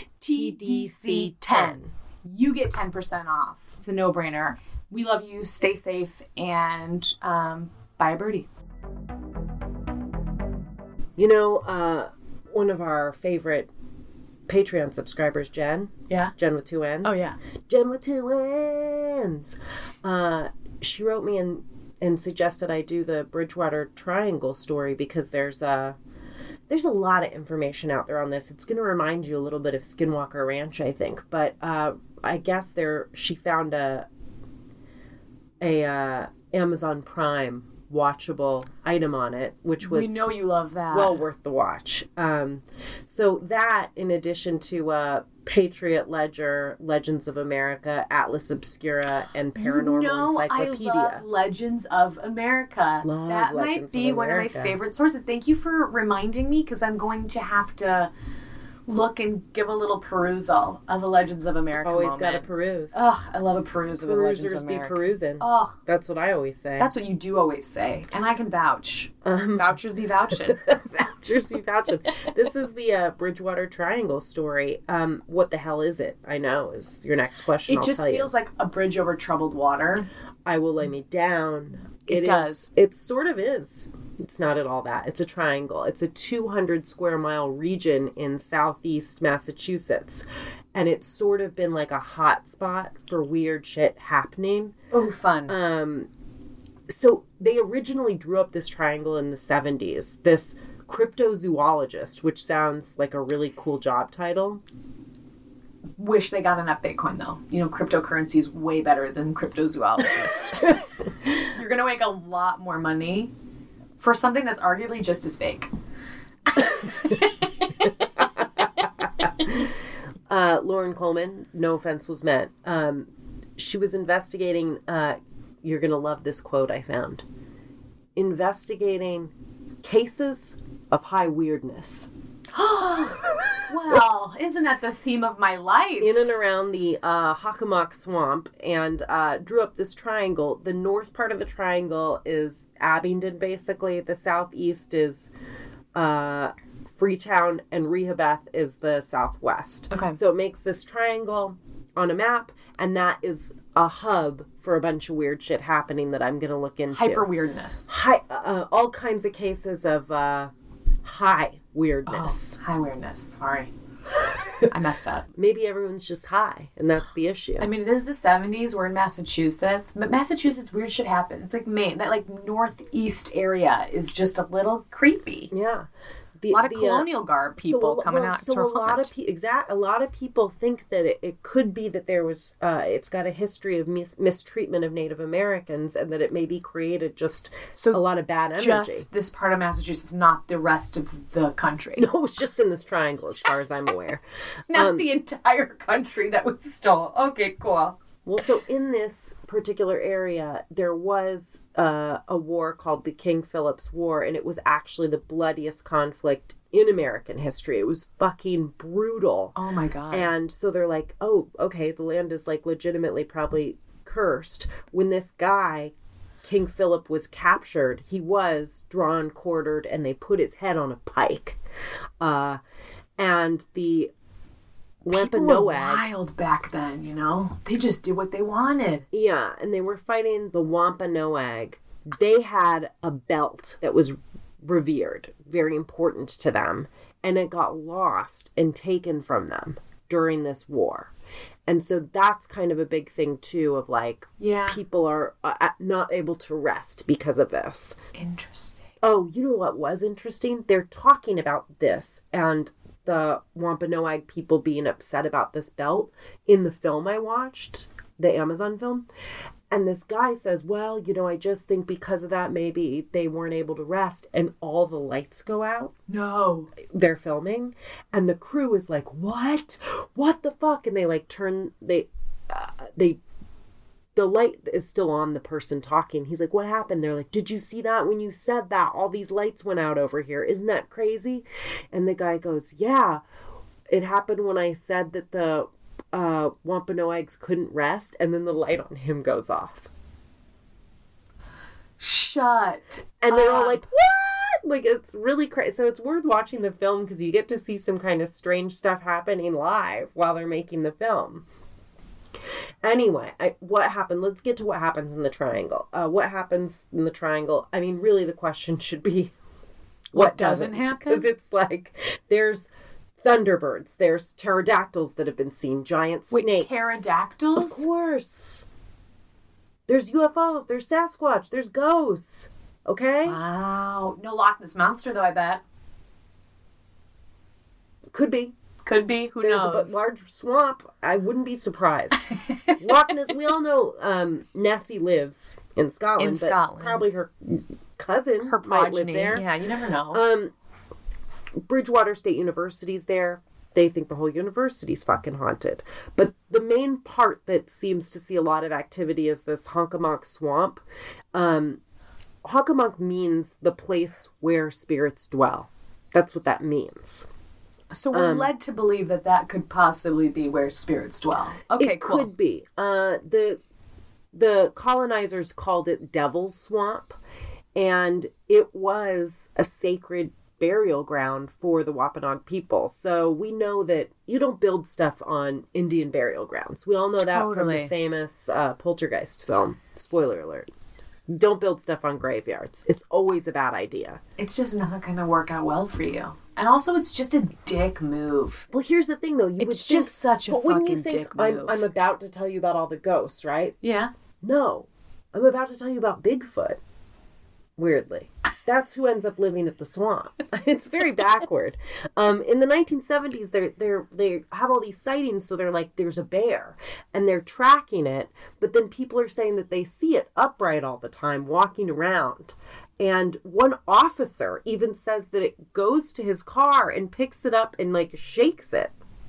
S3: TDC10.
S4: You get 10% off. It's a no-brainer. We love you. Stay safe, and buy a birdie.
S3: You know, one of our favorite Patreon subscribers, Jen.
S4: Yeah.
S3: Jen with 2 N's.
S4: Oh yeah.
S3: Jen with 2 N's. She wrote me and suggested I do the Bridgewater Triangle story because there's a lot of information out there on this. It's going to remind you a little bit of Skinwalker Ranch, I think. But I guess she found a Amazon Prime watchable item on it, which was
S4: we know you love that.
S3: well worth the watch. So that, in addition to Patriot Ledger, Legends of America, Atlas Obscura, and Paranormal Encyclopedia.
S4: I love Legends of America.
S3: Love
S4: that
S3: Legends
S4: might be
S3: of
S4: one of my
S3: America.
S4: favorite sources. Thank you for reminding me, because I'm going to have to look and give a little perusal of a Legends of America
S3: Always
S4: moment.
S3: gotta peruse.
S4: Ugh, I love a peruse of a Legends
S3: Perusers
S4: of
S3: be
S4: America.
S3: perusing.
S4: Oh,
S3: That's what I always say.
S4: that's what you do always say. And I can vouch. Vouchers be vouching.
S3: Vouchers be vouching. This is the Bridgewater Triangle story. What the hell is it? I know is your next question.
S4: It just feels like a bridge over troubled water.
S3: I will lay me down.
S4: It does.
S3: It sort of is. It's not at all that. It's a triangle. It's a 200 square mile region in southeast Massachusetts. And it's sort of been like a hot spot for weird shit happening.
S4: Oh, fun.
S3: So they originally drew up this triangle in the 70s. This cryptozoologist, which sounds like a really cool job title.
S4: Wish they got enough Bitcoin, though. You know, cryptocurrency is way better than cryptozoologist. You're going to make a lot more money for something that's arguably just as fake.
S3: Lauren Coleman, no offense was meant. She was investigating, you're going to love this quote I found, investigating cases of high weirdness.
S4: Well, isn't that the theme of my life?
S3: In and around the Hockomock Swamp, and drew up this triangle. The north part of the triangle is Abingdon, basically. The southeast is Freetown, and Rehoboth is the southwest.
S4: Okay.
S3: So it makes this triangle on a map, and that is a hub for a bunch of weird shit happening that I'm going to look into.
S4: Hyper weirdness.
S3: All kinds of cases of high weirdness.
S4: Oh, high weirdness. Sorry. I messed up.
S3: Maybe everyone's just high, and that's the issue.
S4: I mean, it is the 70s. We're in Massachusetts. But Massachusetts, weird shit happens. It's like Maine. That, like, northeast area is just a little creepy.
S3: Yeah.
S4: A lot of colonial garb people coming out to
S3: a lot
S4: hunt.
S3: of a lot of people think that it could be that there was it's got a history of mistreatment of Native Americans, and that it maybe created just a lot of bad energy.
S4: Just this part of Massachusetts, not the rest of the country.
S3: No, it's just in this triangle, as far as I'm aware.
S4: Not the entire country that we stole. Okay, cool.
S3: Well, so in this particular area, there was a war called the King Philip's War, and it was actually the bloodiest conflict in American history. It was fucking brutal.
S4: Oh, my God.
S3: And so they're like, oh, okay, the land is like legitimately probably cursed. When this guy, King Philip, was captured, he was drawn, quartered, and they put his head on a pike. And the
S4: People were wild back then, you know? They just did what they wanted.
S3: Yeah, and they were fighting the Wampanoag. They had a belt that was revered, very important to them, and it got lost and taken from them during this war. And so that's kind of a big thing, too, of like, people are not able to rest because of this.
S4: Interesting.
S3: Oh, you know what was interesting? They're talking about this, and the Wampanoag people being upset about this belt in the film I watched, the Amazon film. And this guy says, well, you know, I just think because of that, maybe they weren't able to rest, and all the lights go out.
S4: No.
S3: They're filming, and the crew is like, what? What the fuck? And they like the light is still on the person talking. He's like, what happened? They're like, did you see that? When you said that, all these lights went out over here. Isn't that crazy? And the guy goes, yeah, it happened when I said that the Wampanoags couldn't rest. And then the light on him goes off.
S4: Shut
S3: And they're all like, what? Like, it's really crazy. So it's worth watching the film because you get to see some kind of strange stuff happening live while they're making the film. Anyway, what happened? Let's get to what happens in the triangle. What happens in the triangle? I mean, really, the question should be, what
S4: doesn't happen?
S3: Because it's like, there's thunderbirds, there's pterodactyls that have been seen, giant snakes.
S4: Wait, pterodactyls?
S3: Of course. There's UFOs, there's Sasquatch, there's ghosts. Okay?
S4: Wow. No Loch Ness Monster, though, I bet.
S3: Could be.
S4: Could be. Who
S3: There's
S4: knows?
S3: a large swamp. I wouldn't be surprised. Loch Ness, we all know Nessie lives in Scotland.
S4: In Scotland.
S3: Probably her cousin
S4: Her
S3: might live
S4: progeny.
S3: there.
S4: Yeah, you never know.
S3: Bridgewater State University's there. They think the whole university's fucking haunted. But the main part that seems to see a lot of activity is this Honkamonk Swamp. Honkamonk means the place where spirits dwell. That's what that means.
S4: So we're led to believe that that could possibly be where spirits dwell. Okay,
S3: It
S4: cool.
S3: could be. The colonizers called it Devil's Swamp, and it was a sacred burial ground for the Wampanoag people. So we know that you don't build stuff on Indian burial grounds. We all know that from
S4: Totally.
S3: the famous Poltergeist film. Spoiler alert. Don't build stuff on graveyards. It's always a bad idea.
S4: It's just not going to work out well for you. And also, it's just a dick move.
S3: Well, here's the thing, though. You would
S4: It's
S3: think,
S4: just such a
S3: but wouldn't you
S4: fucking
S3: think
S4: dick move.
S3: I'm about to tell you about all the ghosts, right?
S4: Yeah.
S3: No. I'm about to tell you about Bigfoot. Weirdly. That's who ends up living at the swamp. It's very backward. In the 1970s, they have all these sightings, so they're like, there's a bear, and they're tracking it, but then people are saying that they see it upright all the time, walking around. And one officer even says that it goes to his car and picks it up and, like, shakes it.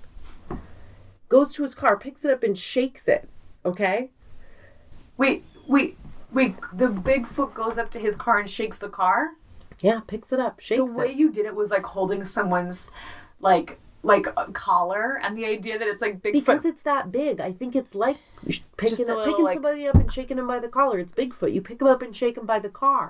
S3: Goes to his car, picks it up and shakes it. Okay?
S4: Wait. The Bigfoot goes up to his car and shakes the car?
S3: Yeah, picks it up, shakes
S4: The way
S3: it.
S4: you did it was like holding someone's, like a collar, and the idea that it's like Bigfoot.
S3: Because it's that big. I think it's like picking
S4: Just a little, like-
S3: somebody up and shaking him by the collar. It's Bigfoot. You pick him up and shake him by the car.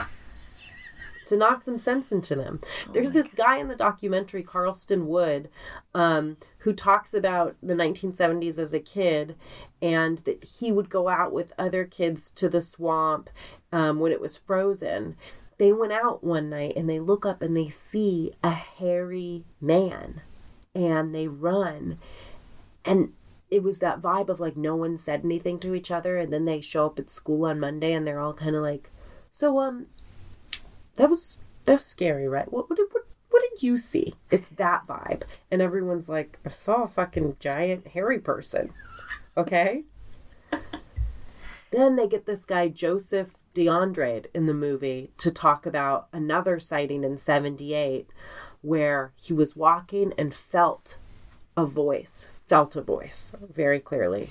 S3: To knock some sense into them. There's this guy in the documentary, Carlston Wood, who talks about the 1970s as a kid, and that he would go out with other kids to the swamp when it was frozen. They went out one night and they look up and they see a hairy man, and they run. And it was that vibe of like no one said anything to each other, and then they show up at school on Monday and they're all kind of like, so that was scary, right? What did you see? It's that vibe. And everyone's like, I saw a fucking giant hairy person. Okay? Then they get this guy, Joseph DeAndre, in the movie to talk about another sighting in 78 where he was walking and felt a voice very clearly.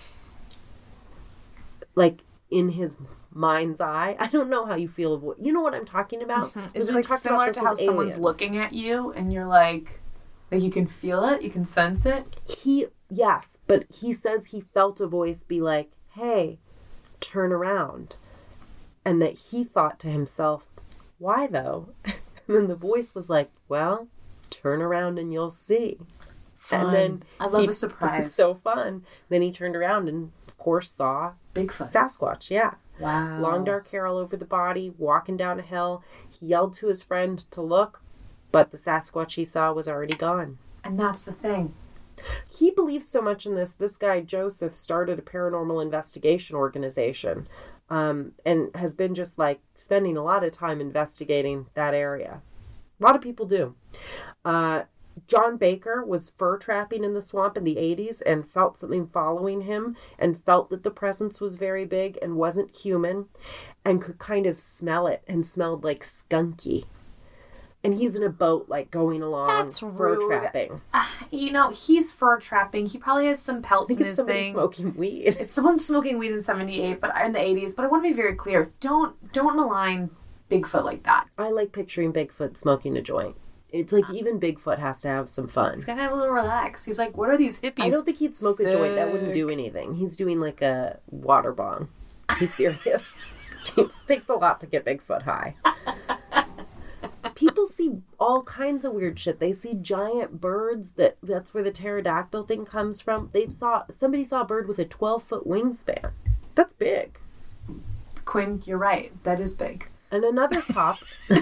S3: Like in his mind's eye. I don't know how you feel of you know what I'm talking about?
S4: Is it
S3: We
S4: like
S3: talked
S4: similar
S3: about
S4: to
S3: this
S4: how
S3: with
S4: someone's
S3: aliens.
S4: looking at you and you're like you can feel it, you can sense it?
S3: Yes, but he says he felt a voice be like, hey, turn around. And that he thought to himself, why though? And then the voice was like, well, turn around and you'll see.
S4: Fun.
S3: And then
S4: I love a surprise.
S3: It's so fun. Then he turned around and, of course, saw
S4: Bigfoot.
S3: Sasquatch, yeah.
S4: Wow.
S3: Long dark hair all over the body, walking down a hill. He yelled to his friend to look, but the Sasquatch he saw was already gone.
S4: And that's the thing.
S3: He believes so much in this. This guy, Joseph, started a paranormal investigation organization and has been just like spending a lot of time investigating that area. A lot of people do. John Baker was fur trapping in the swamp in the 80s and felt something following him and felt that the presence was very big and wasn't human and could kind of smell it and smelled like skunky. And he's in a boat, like, going along
S4: That's
S3: fur
S4: rude.
S3: trapping.
S4: You know, he's fur trapping. He probably has some
S3: I
S4: pelts
S3: think
S4: in
S3: it's
S4: his
S3: somebody
S4: thing.
S3: smoking weed.
S4: It's someone smoking weed in 78, but in the 80s. But I want to be very clear. Don't malign Bigfoot like that.
S3: I like picturing Bigfoot smoking a joint. It's like even Bigfoot has to have some fun.
S4: He's gonna have a little relax. He's like, what are these hippies?
S3: I don't think he'd smoke a joint. That wouldn't do
S4: Sick.
S3: anything. He's doing like a water bong. He's serious. It takes a lot to get Bigfoot high. People see all kinds of weird shit. They see giant birds. That's where the pterodactyl thing comes from. Somebody saw a bird with a 12-foot wingspan. That's big.
S4: Quinn, you're right. That is big.
S3: And another cop.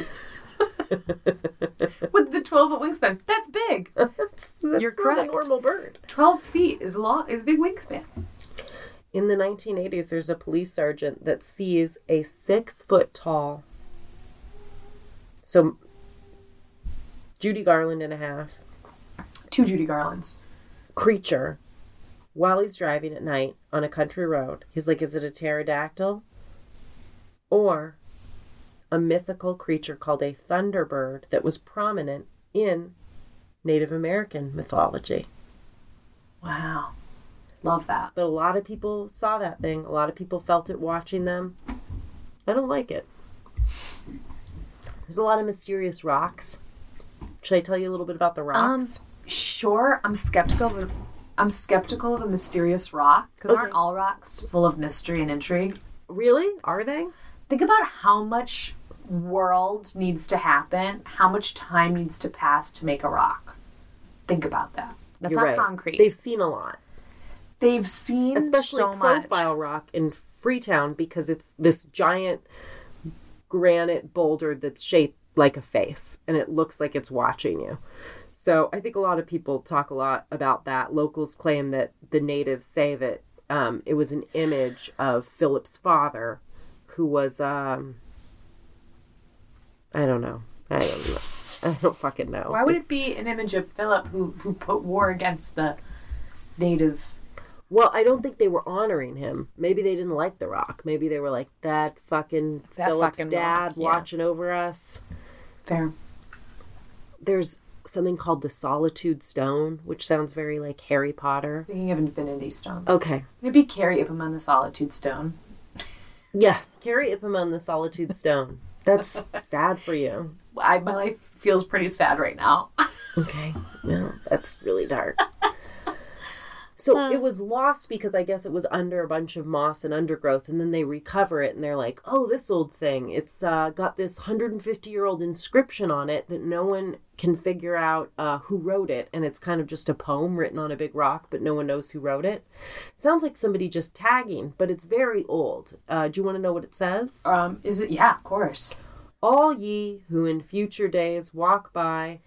S4: With the 12-foot wingspan, that's big.
S3: that's
S4: You're
S3: not
S4: correct.
S3: a normal bird.
S4: 12 feet is long. Is a big wingspan.
S3: In the 1980s, there's a police sergeant that sees a 6-foot tall. So, Judy Garland and a half.
S4: 2 Judy Garlands.
S3: Creature while he's driving at night on a country road. He's like, is it a pterodactyl? or a mythical creature called a thunderbird that was prominent in Native American mythology.
S4: Wow. Love that.
S3: But a lot of people saw that thing. A lot of people felt it watching them. I don't like it. There's a lot of mysterious rocks. Should I tell you a little bit about the rocks?
S4: Sure. I'm skeptical of a mysterious rock, because aren't all rocks full of mystery and intrigue?
S3: Really? Are they?
S4: Think about how much world needs to happen, how much time needs to pass to make a rock. Think about that. That's
S3: You're
S4: not
S3: right.
S4: concrete.
S3: They've seen a lot.
S4: They've seen
S3: especially
S4: so much.
S3: Profile Rock in Freetown, because it's this giant granite boulder that's shaped like a face and it looks like it's watching you. So I think a lot of people talk a lot about that. Locals claim that the natives say that it was an image of Philip's father, who was I don't know. I don't fucking know.
S4: Why would it be an image of Philip who put war against the native?
S3: Well, I don't think they were honoring him. Maybe they didn't like the rock. Maybe they were like, that Philip's
S4: fucking
S3: dad
S4: rock, yeah.
S3: watching over us.
S4: Fair.
S3: There's something called the Solitude Stone, which sounds very like Harry Potter.
S4: Thinking of Infinity Stones.
S3: Okay.
S4: It'd be Carrie Ipperman, the Solitude Stone.
S3: Yes, Carrie Ipperman, the Solitude Stone. That's sad for you.
S4: My life feels pretty sad right now.
S3: Okay. No, that's really dark. So it was lost because I guess it was under a bunch of moss and undergrowth, and then they recover it and they're like, oh, this old thing. It's got this 150-year-old inscription on it that no one can figure out who wrote it, and it's kind of just a poem written on a big rock, but no one knows who wrote it. Sounds like somebody just tagging, but it's very old. Do you want to know what it says?
S4: Is it? Yeah, of course.
S3: All ye who in future days walk by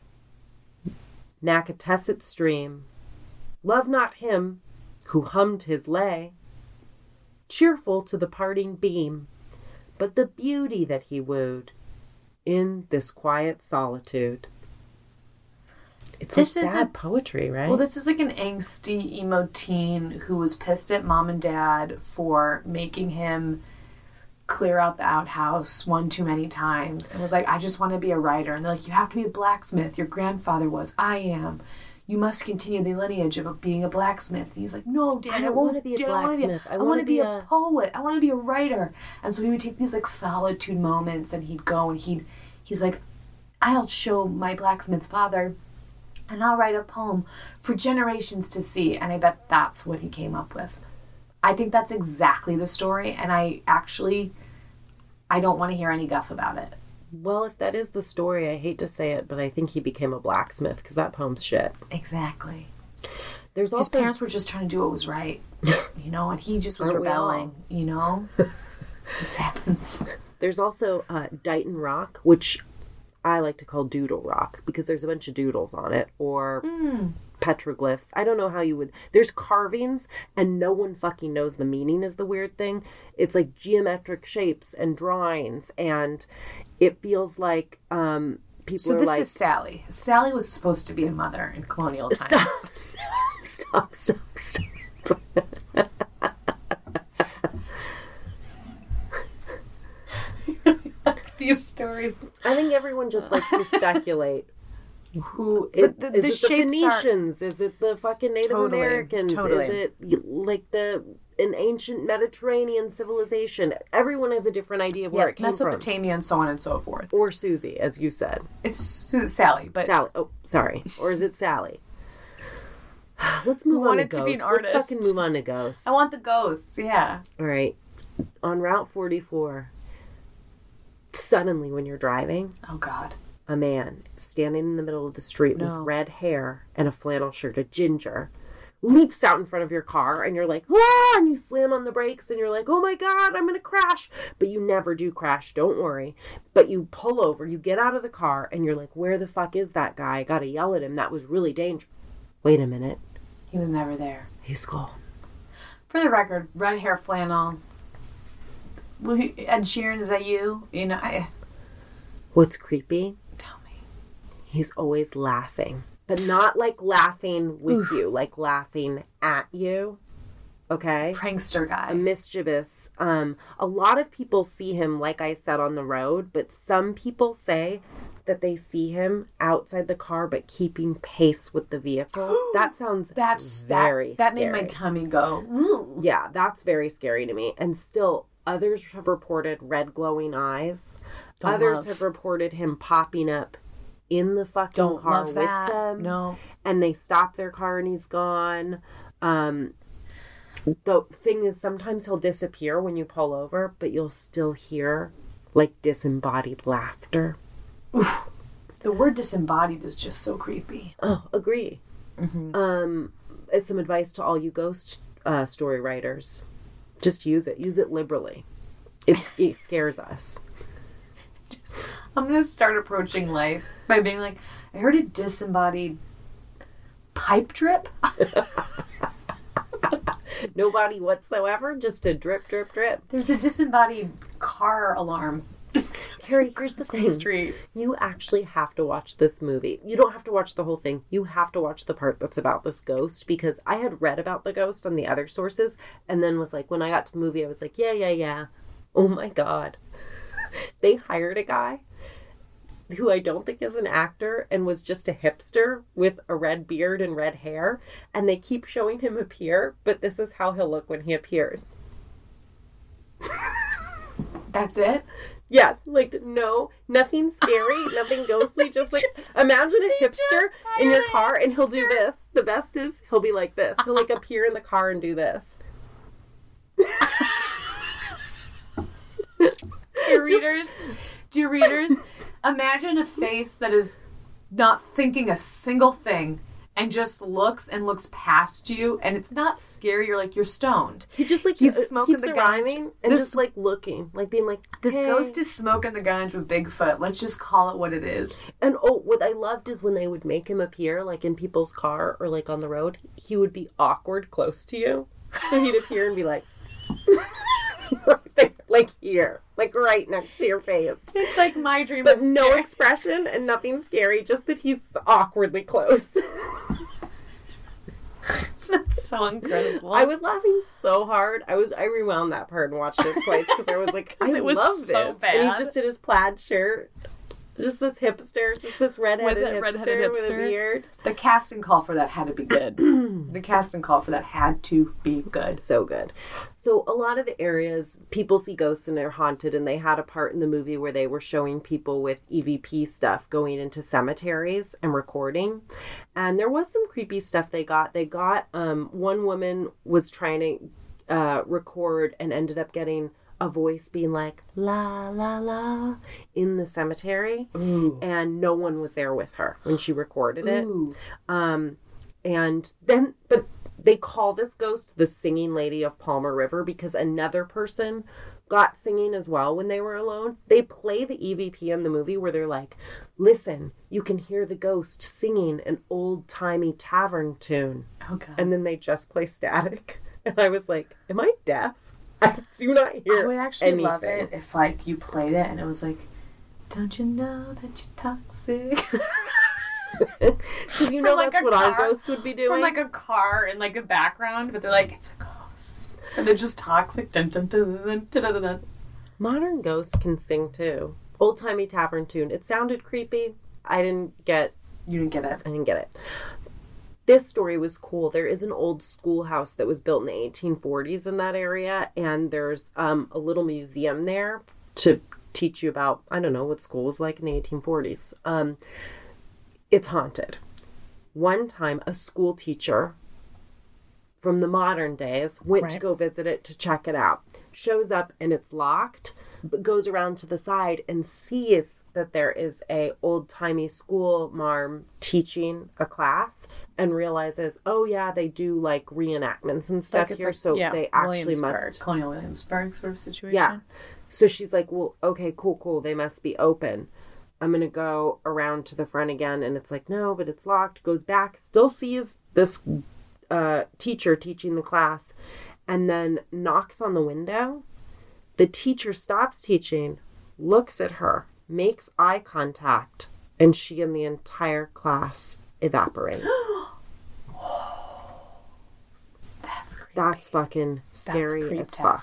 S3: Nakatesset stream, love not him who hummed his lay, cheerful to the parting beam, but the beauty that he wooed in this quiet solitude. It's
S4: This
S3: like
S4: is
S3: bad poetry, right?
S4: Well, this is like an angsty emo teen who was pissed at mom and dad for making him clear out the outhouse one too many times, and was like, I just want to be a writer. And they're like, you have to be a blacksmith. Your grandfather was. I am. You must continue the lineage of being a blacksmith. And he's like, no, Dad,
S3: I don't want to be a blacksmith.
S4: I want to be a poet. I want to be a writer. And so he would take these like solitude moments, and he'd go and he's like, I'll show my blacksmith father, and I'll write a poem for generations to see. And I bet that's what he came up with. I think that's exactly the story, and I don't want to hear any guff about it.
S3: Well, if that is the story, I hate to say it, but I think he became a blacksmith because that poem's shit.
S4: Exactly.
S3: There's also
S4: His parents were just trying to do what was right, and he just was
S3: Aren't we all?
S4: rebelling, This happens.
S3: There's also Dighton Rock, which I like to call Doodle Rock because there's a bunch of doodles on it, or petroglyphs. I don't know how you would... There's carvings, and no one fucking knows the meaning is the weird thing. It's like geometric shapes and drawings, and it feels like people
S4: So
S3: are
S4: this
S3: like...
S4: is Sally. Sally was supposed to be a mother in colonial times.
S3: Stop.
S4: These stories.
S3: I think everyone just likes to speculate.
S4: Who
S3: Is
S4: the
S3: it the
S4: shapes
S3: Phoenicians? Is it the fucking Native
S4: Totally,
S3: Americans?
S4: totally.
S3: Is it like an ancient Mediterranean civilization? Everyone has a different idea of where
S4: Yes,
S3: it came from.
S4: Mesopotamia and so on and so forth.
S3: Or Susie, as you said.
S4: It's Sally, but
S3: Sally. Oh, sorry. Or is it Sally? Let's move on to
S4: wanted
S3: ghosts.
S4: to be an artist.
S3: Let's fucking move on to ghosts.
S4: I want the ghosts. Yeah.
S3: All right. On Route 44, suddenly when you're driving,
S4: Oh God.
S3: a man standing in the middle of the street with red hair and a flannel shirt, a ginger, leaps out in front of your car, and you're like, ah, and you slam on the brakes, and you're like, oh my God, I'm going to crash. But you never do crash, don't worry. But you pull over, you get out of the car, and you're like, where the fuck is that guy? I got to yell at him. That was really dangerous. Wait a minute.
S4: He was never there.
S3: He's gone.
S4: For the record, red hair flannel. Ed Sheeran, is that you?
S3: What's creepy?
S4: Tell me.
S3: He's always laughing. But not like laughing with you, like laughing at you. Okay?
S4: Prankster
S3: A
S4: guy.
S3: mischievous. A lot of people see him, like I said, on the road, but some people say that they see him outside the car, but keeping pace with the vehicle. That sounds very
S4: that
S3: scary.
S4: made my tummy go. Ooh.
S3: Yeah, that's very scary to me. And still, others have reported red glowing eyes. Others have reported him popping up in the fucking car with them.
S4: No.
S3: And they stop their car and he's gone. The thing is, sometimes he'll disappear when you pull over, but you'll still hear like disembodied laughter.
S4: Oof. The word disembodied is just so creepy.
S3: Oh, agree. As some advice to all you ghost story writers, just use it. Use it liberally. It scares us.
S4: I'm going to start approaching life by being like, I heard a disembodied pipe drip.
S3: Nobody whatsoever, just a drip, drip, drip.
S4: There's a disembodied car alarm.
S3: Carrie, here's the thing.
S4: Street.
S3: You actually have to watch this movie. You don't have to watch the whole thing. You have to watch the part that's about this ghost, because I had read about the ghost on the other sources and then was like, when I got to the movie, I was like, yeah. Oh my God. They hired a guy who I don't think is an actor and was just a hipster with a red beard and red hair. And they keep showing him appear, but this is how he'll look when he appears.
S4: That's it?
S3: Yes, like, no, nothing scary, nothing ghostly, just like, imagine a hipster in your car and he'll do this. The best is he'll be like this. He'll like appear in the car and do this.
S4: Dear readers, imagine a face that is not thinking a single thing and just looks past you, and it's not scary. You're like, you're stoned.
S3: He just like
S4: he's smoking
S3: keeps
S4: the
S3: rhyming and just like looking, like being like,
S4: this
S3: hey.
S4: ghost is smoking the ganj with Bigfoot. Let's just call it what it is.
S3: And what I loved is when they would make him appear like in people's car or like on the road, he would be awkward close to you. So he'd appear and be like, right there, like here, like right next to your face.
S4: It's like my dream
S3: but
S4: of
S3: no
S4: scary.
S3: expression and nothing scary, just that he's awkwardly close.
S4: That's so incredible.
S3: I was laughing so hard. I rewound that part and watched it twice because I was like, I love this.
S4: So bad.
S3: And he's just in his plaid shirt. Just this hipster, just this redheaded hipster with a beard.
S4: The casting call for that had to be good. The casting call for that had to be good.
S3: So good. So a lot of the areas, people see ghosts and they're haunted, and they had a part in the movie where they were showing people with EVP stuff going into cemeteries and recording. And there was some creepy stuff they got. One woman was trying to record and ended up getting a voice being like, la, la, la, in the cemetery.
S4: Ooh.
S3: And no one was there with her when she recorded it.
S4: Ooh.
S3: But they call this ghost the singing lady of Palmer River because another person got singing as well when they were alone. They play the EVP in the movie where they're like, listen, you can hear the ghost singing an old-timey tavern tune.
S4: Oh, God.
S3: And then they just play static. And I was like, am I deaf? I do not hear
S4: I would actually
S3: anything.
S4: love it if, like, you played it and it was like, don't you know that you're toxic?
S3: Because you know
S4: like
S3: that's what our ghost would be doing.
S4: From, like, a car in, like, a background, but they're like, it's a ghost. And they're just toxic. Dun, dun, dun, dun, dun, dun, dun.
S3: Modern ghosts can sing, too. Old-timey tavern tune. It sounded creepy. You didn't get it. I didn't get it. This story was cool. There is an old schoolhouse that was built in the 1840s in that area, and there's a little museum there to teach you about, I don't know, what school was like in the 1840s. It's haunted. One time, a school teacher from the modern days went to go visit it to check it out. Shows up, and it's locked, but goes around to the side and sees that there is a old-timey school marm teaching a class and realizes, oh yeah, they do like reenactments and stuff here, so they actually must...
S4: Colonial Williamsburg sort of situation.
S3: Yeah. So she's like, well, okay, cool, they must be open. I'm going to go around to the front again, and it's like, no, but it's locked. Goes back, still sees this teacher teaching the class, and then knocks on the window. The teacher stops teaching, looks at her, makes eye contact, and she and the entire class evaporate.
S4: That's crazy.
S3: That's fucking scary as fuck.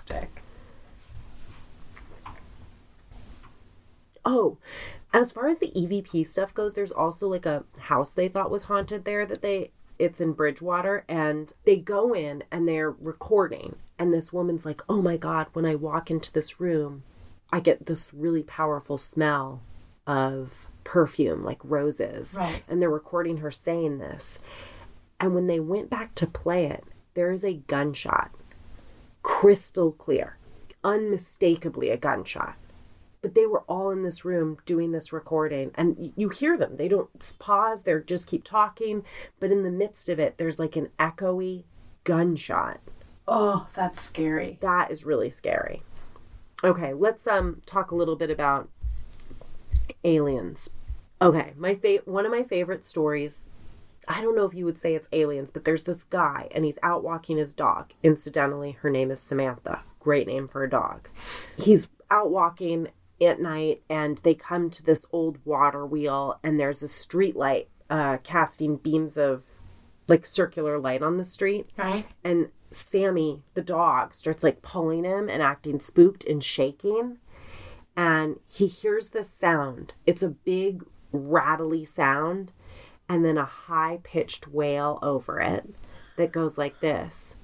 S3: Oh, as far as the EVP stuff goes, there's also like a house they thought was haunted there it's in Bridgewater, and they go in and they're recording, and this woman's like, oh my God, when I walk into this room, I get this really powerful smell of perfume, like roses.
S4: Right.
S3: And they're recording her saying this. And when they went back to play it, there is a gunshot. Crystal clear. Unmistakably a gunshot. But they were all in this room doing this recording, and you hear them. They don't pause. They just keep talking. But in the midst of it, there's like an echoey gunshot.
S4: Oh, that's scary.
S3: That is really scary. Okay, let's talk a little bit about aliens. Okay, one of my favorite stories, I don't know if you would say it's aliens, but there's this guy, and he's out walking his dog. Incidentally, her name is Samantha. Great name for a dog. He's out walking at night, and they come to this old water wheel, and there's a street light casting beams of like circular light on the street.
S4: Right.
S3: And Sammy, the dog, starts like pulling him and acting spooked and shaking. And he hears this sound. It's a big rattly sound, and then a high-pitched wail over it that goes like this.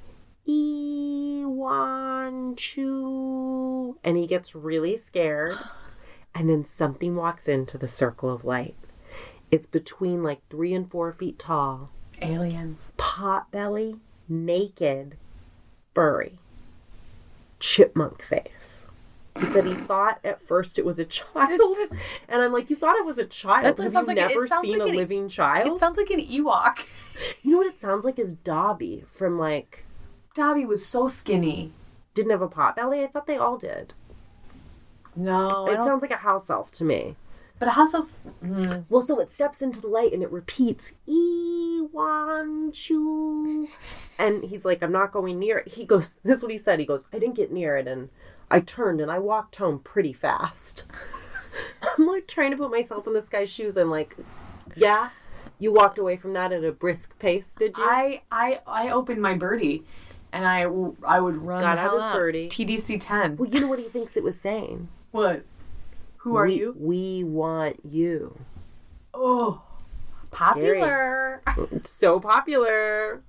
S3: E-wan-chu. And he gets really scared, and then something walks into the circle of light. It's between like 3 and 4 feet tall.
S4: Alien.
S3: Potbelly, naked, furry, chipmunk face. He said he thought at first it was a child. And I'm like, you thought it was a child? Have you never seen a living child?
S4: It sounds like an Ewok.
S3: You know what it sounds like is Dobby from like...
S4: Dobby was so skinny.
S3: Didn't have a pot belly? I thought they all did.
S4: No.
S3: It sounds like a house elf to me.
S4: But a house elf...
S3: Well, so it steps into the light and it repeats, E-wan-chu. And he's like, I'm not going near it. He goes, this is what he said. He goes, I didn't get near it, and I turned and I walked home pretty fast. I'm like trying to put myself in this guy's shoes. I'm like, yeah, you walked away from that at a brisk pace, did you?
S4: I opened my birdie, and I would run.
S3: Got out his birdie.
S4: TDC 10.
S3: Well, you know what he thinks it was saying?
S4: What? Who are you?
S3: We want you.
S4: Oh, popular.
S3: So popular.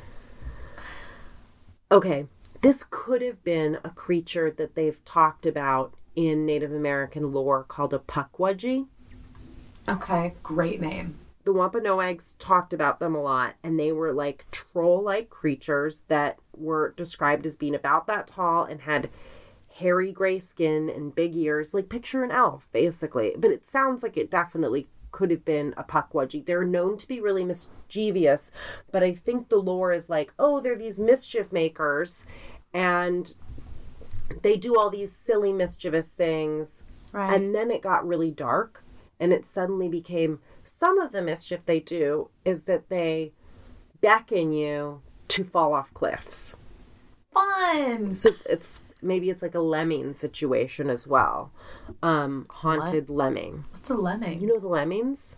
S3: Okay, this could have been a creature that they've talked about in Native American lore called a Pukwudgie.
S4: Okay, great name.
S3: The Wampanoags talked about them a lot, and they were like troll-like creatures that were described as being about that tall and had hairy gray skin and big ears. Like, picture an elf, basically. But it sounds like it definitely could have been a Pukwudgie. They're known to be really mischievous, but I think the lore is like, oh, they're these mischief makers, and they do all these silly, mischievous things.
S4: Right.
S3: And then it got really dark, and it suddenly became, some of the mischief they do is that they beckon you to fall off cliffs.
S4: Fun!
S3: So maybe it's like a lemming situation as well. Haunted lemming.
S4: What's a lemming?
S3: You know the lemmings?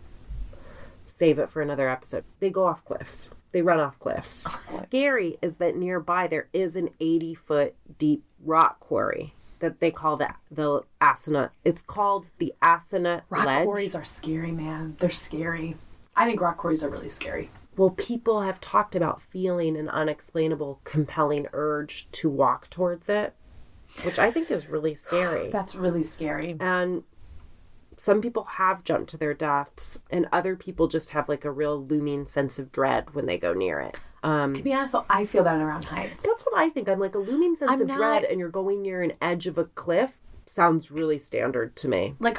S3: Save it for another episode. They go off cliffs. They run off cliffs. Scary is that nearby there is an 80-foot deep rock quarry that they call the Asana. It's called the Asana
S4: Rock
S3: Ledge.
S4: quarries are scary, man. They're scary. I think rock quarries are really scary.
S3: Well, people have talked about feeling an unexplainable, compelling urge to walk towards it, which I think is really scary.
S4: That's really scary.
S3: And some people have jumped to their deaths, and other people just have like a real looming sense of dread when they go near it.
S4: To be honest, though, I feel that around heights.
S3: That's what I think. I'm like, a looming sense of dread, and you're going near an edge of a cliff sounds really standard to me.
S4: Like,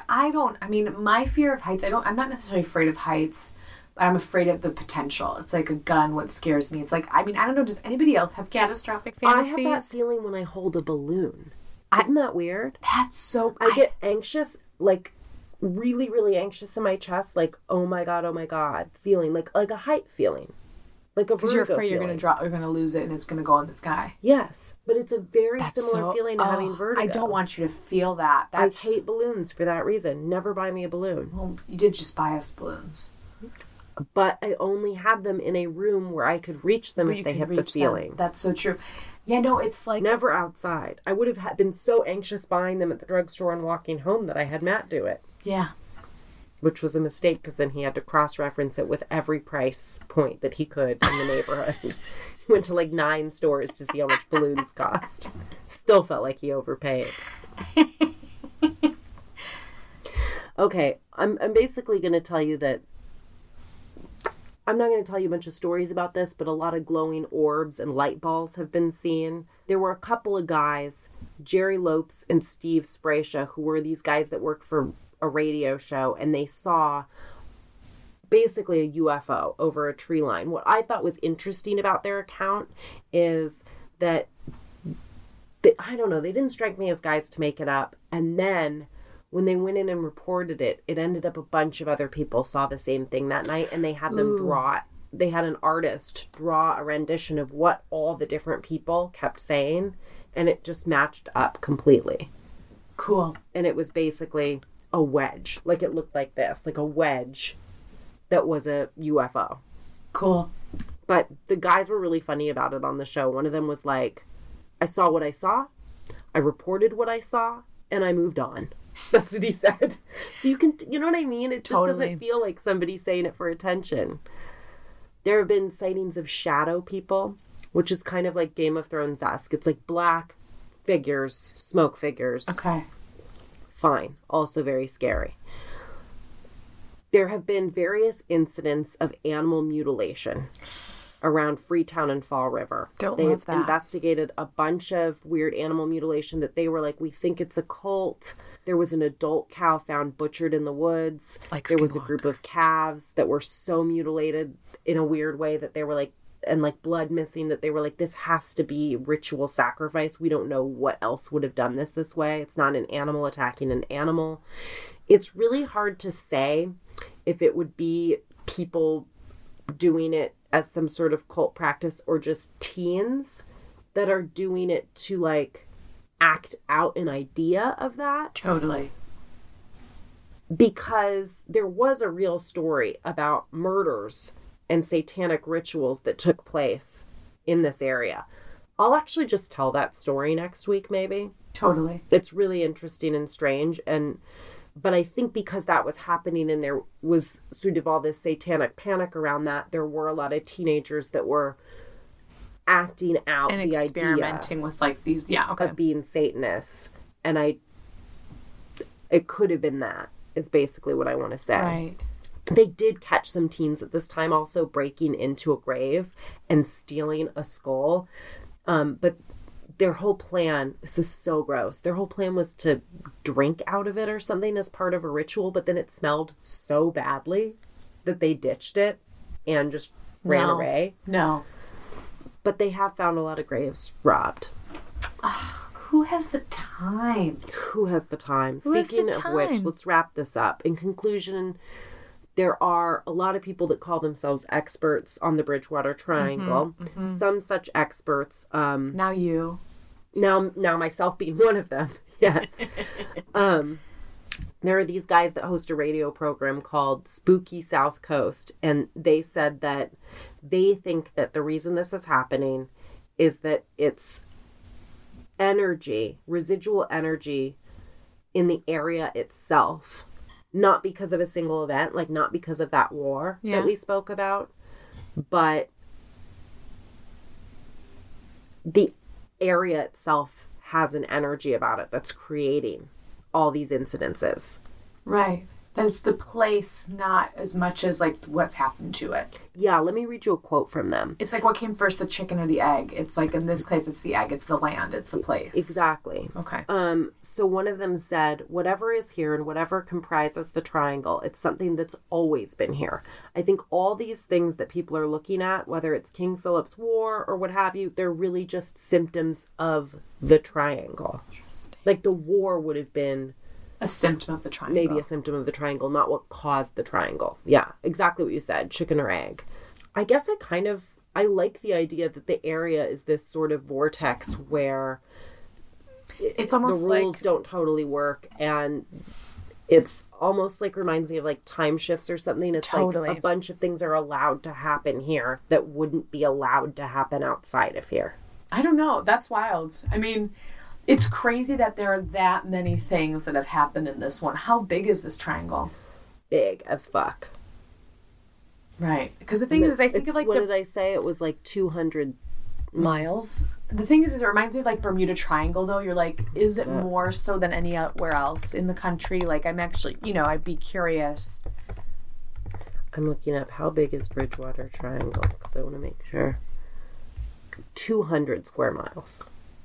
S4: my fear of heights, I'm not necessarily afraid of heights, but I'm afraid of the potential. It's like a gun, what scares me. It's like, I don't know, does anybody else have catastrophic fantasies?
S3: I have that feeling when I hold a balloon. Isn't that weird?
S4: That's so...
S3: I get anxious, like, really, really anxious in my chest, like, oh my God, feeling, like a height feeling. Like a vertigo
S4: because you're afraid
S3: feeling.
S4: you're going to lose it and it's going to go in the sky.
S3: Yes, but it's a very similar feeling to having vertigo.
S4: I don't want you to feel that.
S3: I hate balloons for that reason. Never buy me a balloon.
S4: Well, you did just buy us balloons.
S3: but I only had them in a room where I could reach them
S4: But
S3: if
S4: you
S3: they
S4: could
S3: hit the
S4: reach them.
S3: ceiling.
S4: That's so true. Yeah, no, it's like...
S3: Never outside. I would have been so anxious buying them at the drugstore and walking home that I had Matt do it.
S4: Yeah.
S3: Which was a mistake because then he had to cross-reference it with every price point that he could in the neighborhood. He went to like 9 stores to see how much balloons cost. Still felt like he overpaid. Okay, I'm basically going to tell you that I'm not going to tell you a bunch of stories about this, but a lot of glowing orbs and light balls have been seen. There were a couple of guys, Jerry Lopes and Steve Spraycia, who were these guys that work for a radio show, and they saw basically a UFO over a tree line. What I thought was interesting about their account is that, I don't know, they didn't strike me as guys to make it up. And then when they went in and reported it, it ended up a bunch of other people saw the same thing that night, and they had them draw it. They had an artist draw a rendition of what all the different people kept saying, and it just matched up completely.
S4: Cool.
S3: And it was basically a wedge. Like, it looked like this, like a wedge that was a UFO.
S4: Cool.
S3: But the guys were really funny about it on the show. One of them was like, I saw what I saw, I reported what I saw, and I moved on. That's what he said. So you know what I mean? It just doesn't feel like somebody saying it for attention. There have been sightings of shadow people, which is kind of like Game of Thrones-esque. It's like black figures, smoke figures.
S4: Okay.
S3: Fine. Also very scary. There have been various incidents of animal mutilation around Freetown and Fall River.
S4: They've
S3: investigated a bunch of weird animal mutilation that they were like, we think it's a cult. There was an adult cow found butchered in the woods. There was a group of calves that were so mutilated in a weird way that they were like, and like blood missing, that they were like, this has to be ritual sacrifice. We don't know what else would have done this way. It's not an animal attacking an animal. It's really hard to say if it would be people doing it as some sort of cult practice or just teens that are doing it to like act out an idea of that.
S4: Totally.
S3: Because there was a real story about murders and satanic rituals that took place in this area. I'll actually just tell that story next week, maybe.
S4: Totally.
S3: It's really interesting and strange. But I think because that was happening and there was sort of all this satanic panic around that, there were a lot of teenagers that were acting out
S4: and
S3: the
S4: experimenting
S3: idea
S4: with like these,
S3: of being Satanists. And it could have been that, is basically what I want to say.
S4: Right.
S3: They did catch some teens at this time also breaking into a grave and stealing a skull. But their whole plan, this is so gross, their whole plan was to drink out of it or something as part of a ritual, but then it smelled so badly that they ditched it and just ran away.
S4: No.
S3: But they have found a lot of graves robbed.
S4: Who has the time?
S3: Who has the time?
S4: Who has
S3: Speaking
S4: the
S3: of which,
S4: time?
S3: let's wrap this up. In conclusion, there are a lot of people that call themselves experts on the Bridgewater Triangle. Some such experts.
S4: Now you.
S3: Now myself being one of them. Yes. There are these guys that host a radio program called Spooky South Coast, and they said that they think that the reason this is happening is that it's energy, residual energy in the area itself. Not because of a single event, like not because of that war that we spoke about, but the area itself has an energy about it that's creating all these incidences.
S4: Right. That it's the place, not as much as like what's happened to it.
S3: Yeah, let me read you a quote from them.
S4: It's like what came first, the chicken or the egg? It's like in this case, it's the egg, it's the land, it's the place.
S3: Exactly.
S4: Okay.
S3: So one of them said, whatever is here and whatever comprises the triangle, it's something that's always been here. I think all these things that people are looking at, whether it's King Philip's War or what have you, they're really just symptoms of the triangle.
S4: Interesting.
S3: Like the war would have been
S4: A symptom of the triangle.
S3: maybe a symptom of the triangle, not what caused the triangle. Yeah, exactly what you said, chicken or egg. I guess I like the idea that the area is this sort of vortex where
S4: it's almost
S3: the rules
S4: like
S3: don't totally work, and It's almost like reminds me of like time shifts or something. It's
S4: Totally.
S3: like a bunch of things are allowed to happen here that wouldn't be allowed to happen outside of here.
S4: I don't know. That's wild. I mean, it's crazy that there are that many things that have happened in this one. How big is this triangle?
S3: Big as fuck.
S4: Right. Because the thing is, I think of like
S3: what did I say? It was like 200
S4: miles. The thing is it reminds me of like Bermuda Triangle, though. You're like, is it more so than anywhere else in the country? Like, I'm actually, I'd be curious.
S3: I'm looking up how big is Bridgewater Triangle because I want to make sure. 200 square miles.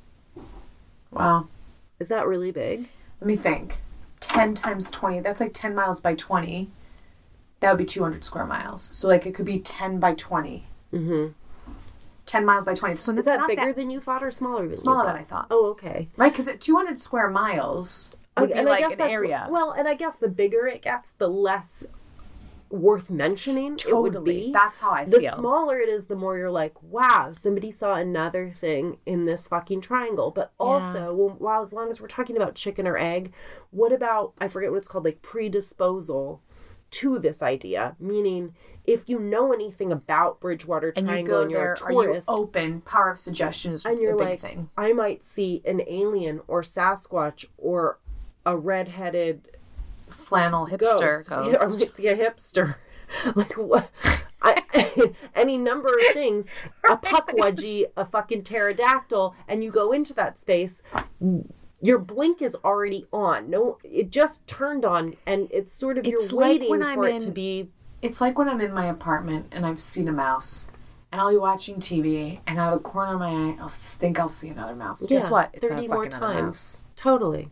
S4: Wow.
S3: Is that really big?
S4: Let me think. 10 times 20. That's like 10 miles by 20. That would be 200 square miles. So like it could be 10 by 20.
S3: Mm-hmm.
S4: 10 miles by 20. So
S3: is that bigger than you thought or smaller than you thought?
S4: Smaller than I thought.
S3: Oh, okay.
S4: Right, because at 200 square miles would be like an area.
S3: Well, and I guess the bigger it gets, the less worth mentioning it would be.
S4: That's how I feel.
S3: The smaller it is, the more you're like, wow, somebody saw another thing in this fucking triangle. But also, as long as we're talking about chicken or egg, what about, I forget what it's called, like predisposal to this idea? Meaning, if you know anything about Bridgewater Triangle and you're a tourist,
S4: are you open? Power of suggestion is
S3: and you're
S4: a big
S3: like,
S4: thing.
S3: I might see an alien or Sasquatch or a redheaded
S4: flannel hipster ghost.
S3: I might see a hipster. Like what? Any number of things. A pukwudgie, a fucking pterodactyl, and you go into that space. Your blink is already on. No, it just turned on, and it's sort of you're waiting for it to be.
S4: It's like when I'm in my apartment and I've seen a mouse, and I'll be watching TV, and out of the corner of my eye, I'll think I'll see another mouse. Guess what? It's
S3: 30
S4: not
S3: more
S4: fucking
S3: times.
S4: mouse.
S3: Totally.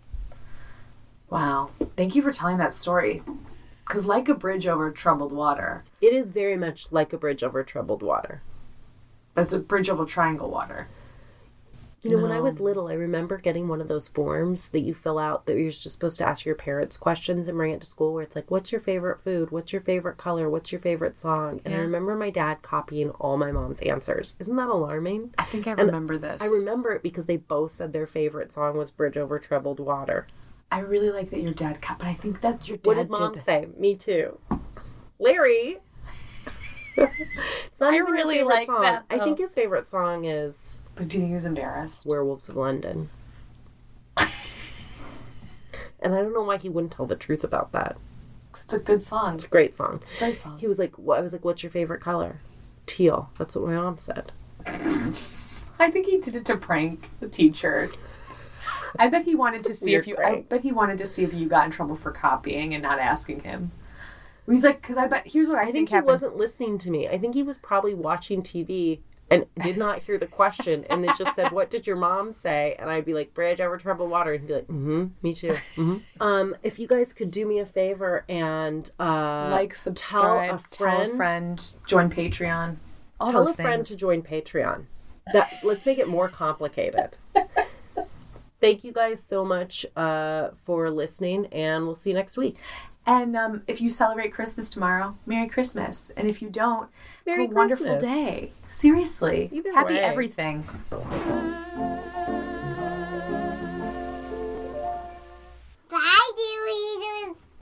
S4: Wow. Thank you for telling that story. Because like a bridge over troubled water.
S3: It is very much like a bridge over troubled water.
S4: That's a bridge over triangle water.
S3: When I was little, I remember getting one of those forms that you fill out that you're just supposed to ask your parents questions and bring it to school where it's like, what's your favorite food? What's your favorite color? What's your favorite song? And I remember my dad copying all my mom's answers. Isn't that alarming?
S4: I think I remember this.
S3: I remember it because they both said their favorite song was Bridge Over Troubled Water.
S4: I really like that your dad but I think that your dad did.
S3: What did Mom say? Me too. Larry. It's not even really like song. That. Though. I think his favorite song is.
S4: But do you think he was embarrassed?
S3: Werewolves of London. And I don't know why he wouldn't tell the truth about that.
S4: It's a good song.
S3: It's a great song.
S4: It's a great song.
S3: He was like, I was like, what's your favorite color? Teal. That's what my mom said.
S4: I think he did it to prank the teacher. I bet he wanted to see if you. Prank. I bet he wanted to see if you got in trouble for copying and not asking him. He's like, because I bet here's what I think happened.
S3: He wasn't listening to me. I think he was probably watching TV and did not hear the question, and then just said, "What did your mom say?" And I'd be like, "Bridge over troubled water," and he'd be like, me too. Mm-hmm. If you guys could do me a favor and
S4: like, subscribe, tell a friend, join Patreon.
S3: Tell a friend to join Patreon. Let's make it more complicated. Thank you guys so much for listening, and we'll see you next week.
S4: And if you celebrate Christmas tomorrow, Merry Christmas. And if you don't,
S3: Merry
S4: have a wonderful day. Seriously.
S3: Either
S4: Happy
S3: way.
S4: everything.